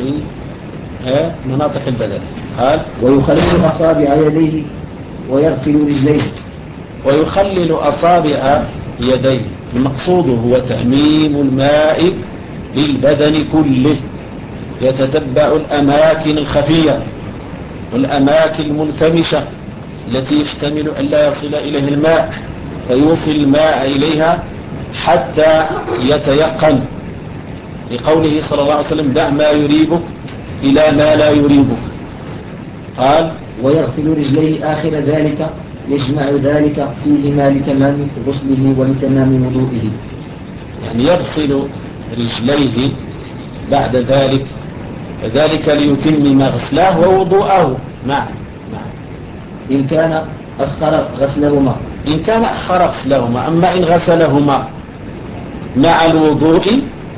مناطق البدن. قال ويخلل أصابع يديه ويغسل رجليه، ويخلل أصابع يديه. المقصود هو تعميم الماء للبدن كله، يتتبع الأماكن الخفية والأماكن المنكمشة التي يحتمل أن لا يصل إليه الماء، فيوصل الماء إليها حتى يتيقن، لقوله صلى الله عليه وسلم دع ما يريبك إلى ما لا يريبك. قال ويغسل رجليه آخر ذلك، يجمع ذلك فيهما لتمام غسله ولتمام وضوئه. يعني يغسل رجليه بعد ذلك، ذلك ليتمم غسله ووضوءه معا. إن كان أخر غسلهما إن كان أخر غسلهما. أما إن غسلهما مع الوضوء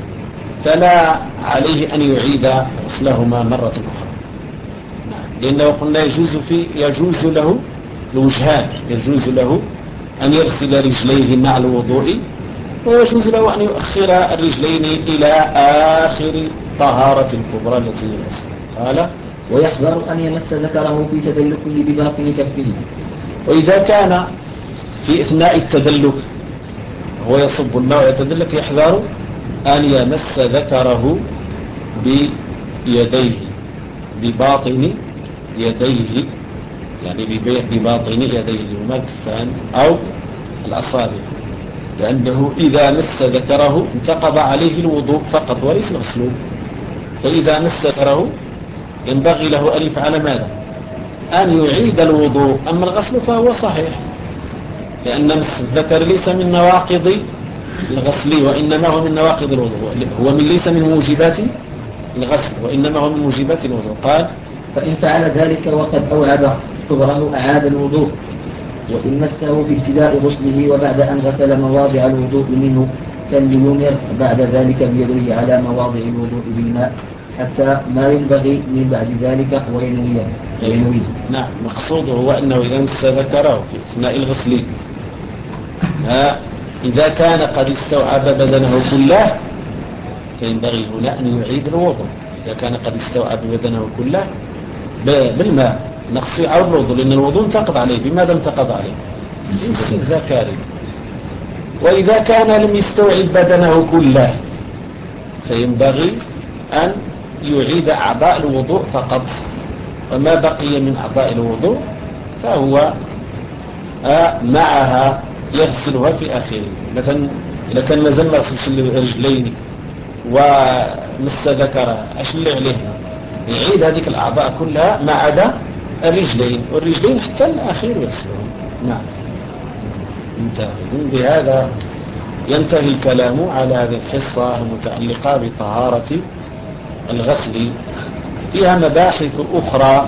فلا عليه أن يعيد غسلهما مرة أخرى، لأنه قلنا يجوز, في يجوز له الوجهان، يجوز له أن يغسل رجليه مع الوضوء، ويجوز له أن يؤخر الرجلين إلى آخر طهارة الكبرى التي يغسل. قال ويحذر أن يمس ذكره في تدلكه بباطن كفه. وإذا كان في إثناء التدلك هو يصب الماء ويتدلك يحذر أن يمس ذكره يديه بباطن يديه، يعني بباطن يديه هما الكفان أو الأصابع، لأنه إذا مس ذكره انتقض عليه الوضوء فقط وليس الغسل. فإذا مس ذكره ينبغي له أن يفعل ماذا؟ أن يعيد الوضوء. أما الغسل فهو صحيح، لأن مس الذكر ليس من نواقض الغسل وإنما هو من نواقض الوضوء، هو من ليس من موجبات الغسل وإنما هو من موجبات الوضوء. قال فإن فعل ذلك وقد أوعب طهره أعاد الوضوء، وإن مسه في ابتداء غسله وبعد أن غسل مواضع الوضوء منه فليمر بعد ذلك بيديه على مواضع الوضوء بالماء حتى ما ينبغي من بعد ذلك وينويه. نعم، مقصوده هو أنه إذا مس ذكره في أثناء الغسل إذا كان قد استوعب بدنه كله فينبغي هنا أن يعيد الوضوء. إذا كان قد استوعب بدنه كله بالماء نقصي أو الوضوء، لأن الوضوء انتقض عليه. بماذا انتقض عليه؟ بمس الذكر. وإذا كان لم يستوعب بدنه كله فينبغي أن يعيد أعضاء الوضوء فقط، وما بقي من أعضاء الوضوء فهو معها يغسلها في آخره. مثلا إذا كان مازال ما غسلش الرجلين ومس ذكره، اش اللي عليه؟ يعيد هذه الأعضاء كلها ما عدا الرجلين، والرجلين حتى الأخير يغسلهم. نعم، انتهى. بهذا ينتهي الكلام على هذه الحصة المتعلقة بطهارة الغسل. فيها مباحث أخرى،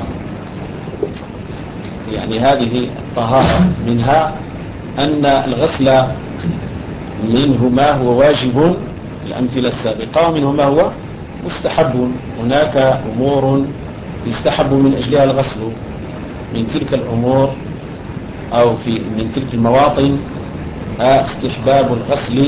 يعني هذه الطهارة منها أن الغسل منه ما هو واجب، الأمثلة السابقة، ومنه ما هو مستحب. هناك أمور يستحب من أجلها الغسل. من تلك الأمور أو في من تلك المواطن استحباب الغسل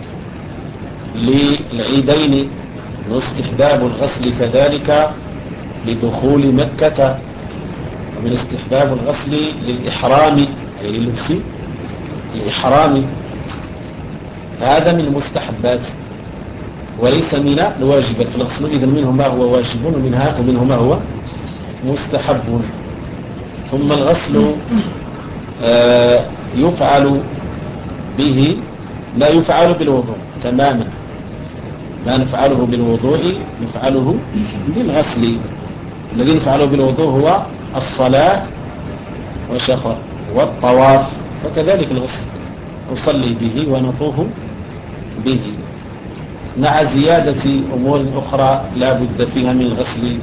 للعيدين، واستحباب الغسل كذلك لدخول مكة، ومن استحباب الغسل للإحرام أي للبس الإحرام. هذا من المستحبات وليس من الواجبات في الغسل. إذن منه ما هو واجب ومنها ومنه ما هو مستحب. ثم الغسل آه يفعل به لا يفعل بالوضوء تماما. ما نفعله بالوضوء نفعله بالغسل. الذي نفعله بالوضوء هو الصلاة وشخر والطواف، وكذلك الغسل نصلي به ونطوف به، مع زيادة أمور أخرى لا بد فيها من الغسل.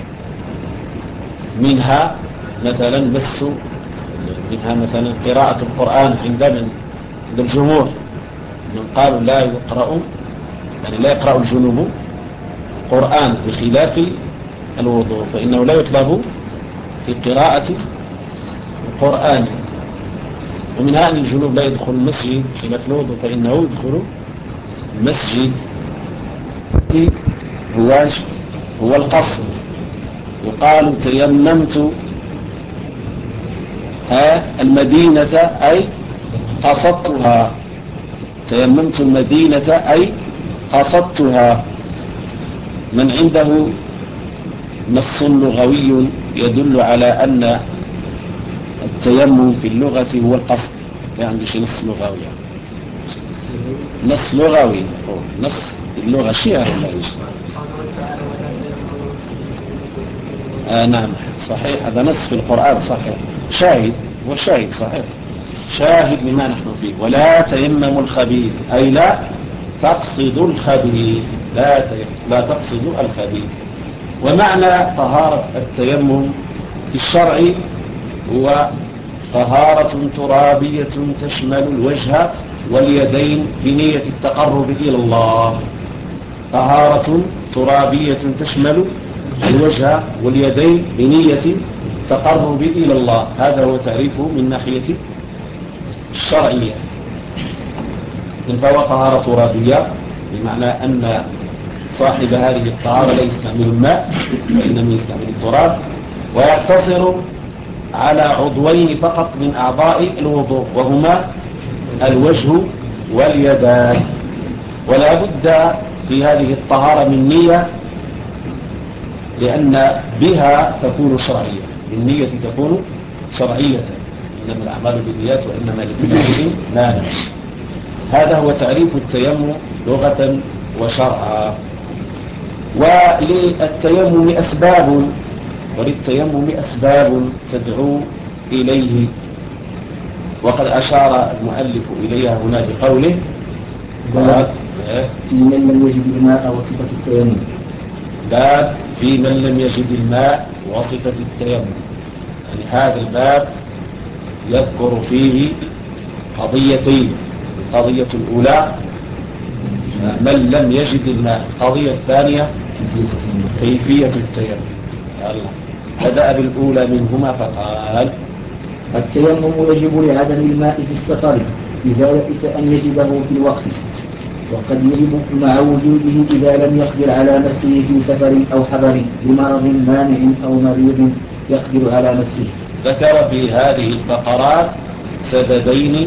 منها مثلا مس منها مثلا قراءة القرآن عند من عند الجمهور، من قالوا لا يقرأ، يعني لا يقرأ الجنوب قرآن بخلاف الوضوء، فإنه لا يطلب في قراءة القرآن. ومنها أن الجنوب لا يدخل المسجد خلاف الوضوء، فإنه يدخل المسجد. هو هو القصر. يقال تيممت المدينة أي قصدتها، تيممت المدينة أي قصدتها. من عنده نص لغوي يدل على أن التيمم في اللغة هو القصد، لا عندي شيء نص لغوي يعني. نص لغوي نص اللغة شيء ولا إيش؟ آه نعم صحيح، هذا نص في القرآن صحيح، شاهد وشاهد صحيح، شاهد بما نحن فيه. ولا تيمموا الخبيث أي لا تقصد الخبيث، لا لا تقصد الخبيث. ومعنى طهارة التيمم في الشرع هو طهارة ترابية تشمل الوجه واليدين بنية التقرب إلى الله. طهارة ترابية تشمل الوجه واليدين بنية التقرب إلى الله، هذا هو تعريفه من ناحية الشرعية. فهو طهارة ترابية بمعنى أن صاحب هذه الطهارة لا يستعمل الماء وإنما يستعمل التراب، ويقتصر على عضوين فقط من أعضاء الوضوء وهما الوجه واليدان. ولا بد في هذه الطهارة من نية لأن بها تكون شرعية، بالنية تكون شرعية، إنما الأعمال بالنيات وإنما لكل امرئ ما نوى. هذا هو تعريف التيمم لغة وشرعا. وللتيمم أسباب وللتيمم أسباب تدعو إليه، وقد أشار المؤلف إليها هنا بقوله باب في من لم يجد الماء وصفة التيمم. باب في من لم يجد الماء وصفة التيمم. يعني هذا الباب يذكر فيه قضيتين. القضية الأولى من لم يجد الماء، القضية الثانية كيفية التيمم. بدأ بالأولى منهما فقال التيمم يجب لعدم الماء في السفر إذا يئس أن يجده في الوقت، وقد يجب مع وجوده إذا لم يقدر على مسه في سفر أو حضر بمرض مانع أو مريض يقدر على مسه. ذكر في هذه الفقرات سببين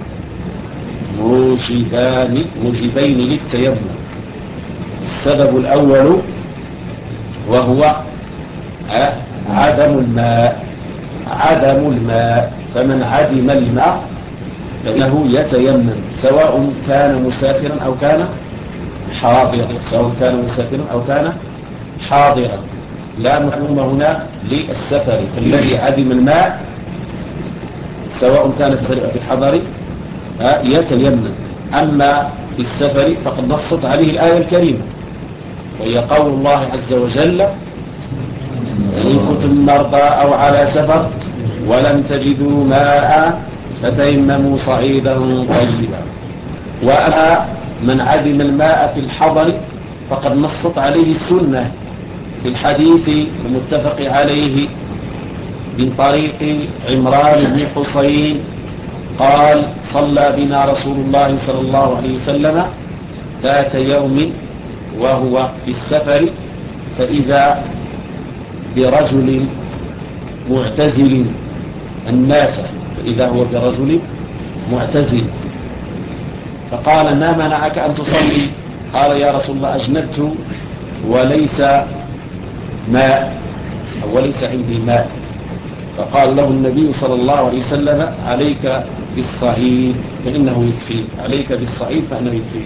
موجبان موجبين للتيمم. السبب الأول وهو عدم الماء عدم الماء فمن عدم الماء فإنه يتيمم، سواء كان مسافرا أو كان حاضرا سواء كان مسافرا أو كان حاضرا. لا مفهوم هنا للسفر، الذي عدم الماء سواء كان في الحضر يتيمم. أما في السفر فقد نصت عليه الآية الكريمة، وهي قول الله عز وجل إن كنتم مرضى أو على سفر ولم تجدوا ماء فتيمموا صعيدا طيبا. وأما من عدم الماء في الحضر فقد نصت عليه السنة في الحديث المتفق عليه من طريق عمران بن حسين قال صلى بنا رسول الله صلى الله عليه وسلم ذات يوم وهو في السفر، فإذا برجل معتزل الناس فإذا هو برجل معتزل فقال ما منعك أن تصلي؟ قال يا رسول الله أجنبت وليس ماء أو وليس عندي ماء. فقال له النبي صلى الله عليه وسلم عليك بالصعيد فإنه يكفيك، عليك بالصعيد فإنه يكفيك.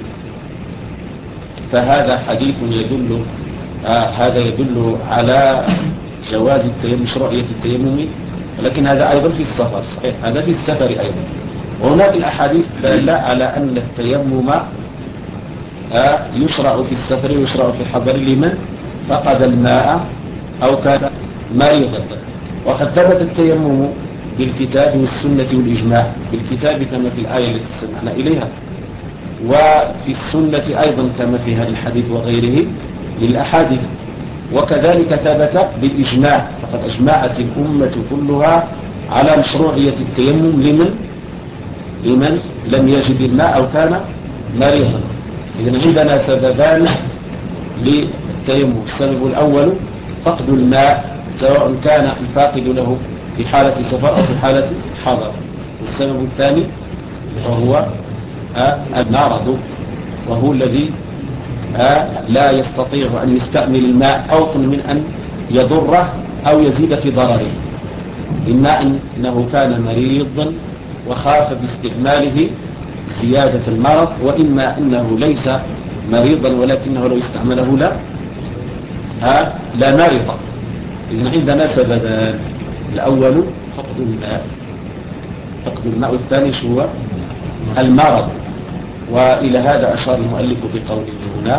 فهذا حديث يدل آه هذا يدل على جواز التيمم، مشروعية التيمم، ولكن هذا أيضا في السفر، صحيح هذا في السفر أيضا. وهناك الأحاديث دالة على أن التيمم آه يشرع في السفر ويشرع في الحضر لمن فقد الماء أو كان مريضا. وقد ثبت التيمم بالكتاب والسنة والإجماع، بالكتاب كما في الآية التي استمعنا إليها، وفي السنة أيضا كما في هذا الحديث وغيره للأحاديث. وكذلك ثبت بالإجماع، فقد أجمعت الأمة كلها على مشروعية التيمم لمن لمن لم يجد الماء أو كان مريضا. إذن عندنا سببان للتيمم. السبب الأول فقد الماء سواء كان الفاقد له في حالة سفر أو في حالة حضر. والسبب الثاني وهو المرض، وهو الذي لا يستطيع أن يستعمل الماء خوفا من أن يضره أو يزيد في ضرره، إما أنه كان مريضا وخاف باستعماله زيادة المرض، وإما أنه ليس مريضا ولكنه لو استعمله لا ها لا مرض. إذن عندنا سببان، الأول فقد الماء فقد الماء والثاني هو المرض. وإلى هذا أشار المؤلف بقوله هنا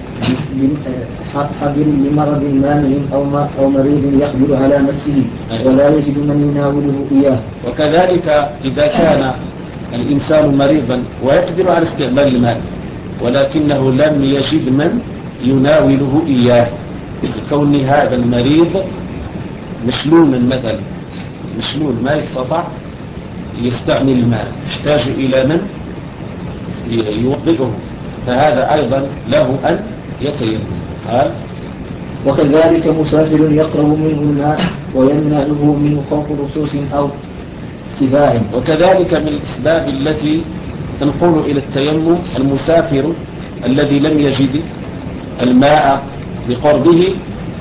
حاضر لمرض مانع أو أو مريض يقدر على مسه ولا يجد من يناوله إياه. وكذلك إذا كان الإنسان مريضا ويقدر على استعمال الماء ولكنه لم يجد من يناوله إياه، كون هذا المريض مشلول مثلا، مشلول ما يستطيع يستعمل الماء، يحتاج إلى من يوضئه، فهذا أيضا له أن يتيمم. قال وكذلك مسافر يقرب منه الماء ويمنعه منه خوف رصوص أو سباع. وكذلك من الأسباب التي تنقل إلى التيمم المسافر الذي لم يجد الماء بقربه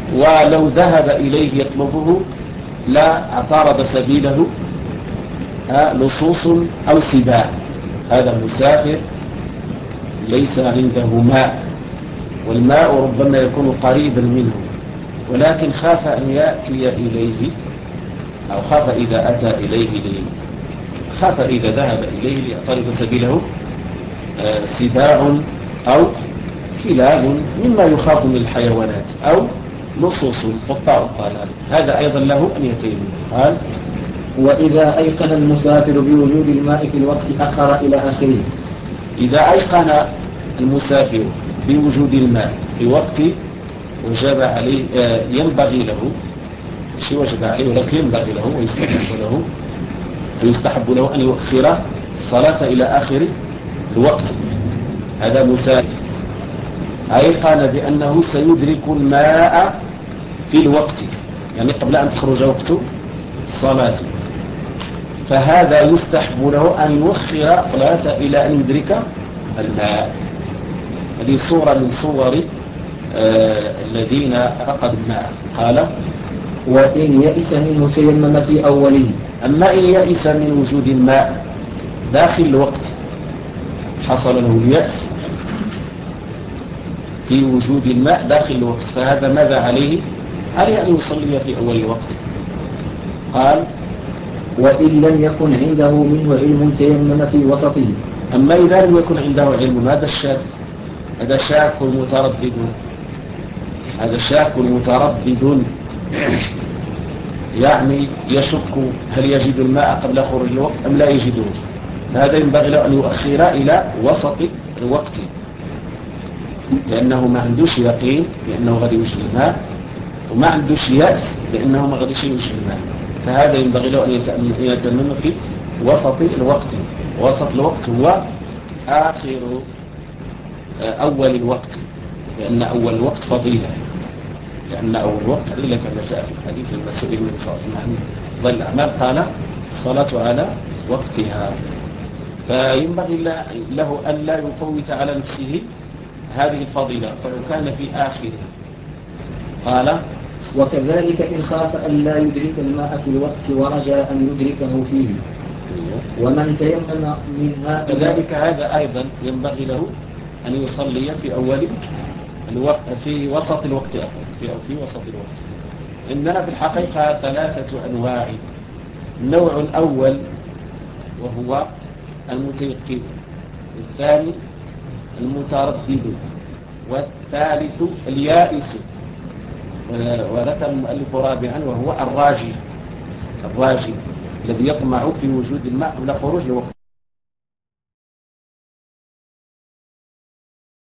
ولو ذهب إليه يطلبه لا اعترض سبيله لصوص أو سباع. هذا المسافر ليس عنده ماء، والماء ربما يكون قريبا منه، ولكن خاف أن يأتي إليه، أو خاف إذا أتى إليه لي خاف إذا ذهب إليه ليعترض سبيله سباع أو كلاب مما يخاف من الحيوانات، أو لصوص قطاع الطلال، هذا أيضا له أن يتيمم. قال: وإذا أيقن المسافر بوجود الماء في الوقت أخر إلى آخره. إذا أيقن المسافر بوجود الماء في وقت وجب عليه ينبغي له شيء وجب عليه ولكن ينبغي له ويستحب له ويستحب له أن يؤخر الصلاة إلى آخر الوقت. هذا مسافر أيقن بأنه سيدرك الماء في الوقت، يعني قبل أن تخرج وقت الصلاة، فهذا يستحب له أن يؤخر الصلاة إلى أن يدرك الماء. هذه صورة من صور آه الذين فقدوا الماء. قال: وإن يئس منه تيمم في أوله. أما إن يئس من وجود الماء داخل الوقت، حصل له اليأس في وجود الماء داخل الوقت، فهذا ماذا عليه؟ عليه أن يصلي في أول الوقت. قال: وإن لم يكن عنده منه علم تيمم في وسطه. أما إذا لم يكن عنده علم، هذا الشاك هذا شاك متردد هذا شاك متردد يعني يشك هل يجد الماء قبل خروج الوقت أم لا يجده، هذا ينبغي له أن يؤخر إلى وسط الوقت، لأنه ما عندوش يقين بأنه غادي يوجد الماء، وما عندوش يأس بأنه ما غاديش يوجد الماء، فهذا ينبغي له أن يتمم في وسط الوقت. وسط الوقت هو آخر أول الوقت، لأن أول الوقت فضيلة لأن أول الوقت فضيلة كما جاء في الحديث لما سئل النبي صلى الله عليه وسلم عن فضائل الأعمال قال: الصلاة على وقتها. فينبغي له أن لا يفوت على نفسه هذه الفضيلة ولو كان في آخرها. قال: وكذلك إن خاف أن لا يدرك الماء في الوقت ورجى أن يدركه فيه. ومن تيمم منها كذلك هذا أيضا ينبغي له أن يصلي في أول الوقت، في وسط الوقت في أو في وسط الوقت. عندنا في الحقيقة ثلاثة أنواع. النوع الأول وهو المتيقن، والثاني المتردد، والثالث اليائس. وذكر المؤلف رابعا وهو الراجي الراجي الذي يطمع في وجود الماء قبل خروج الوقت.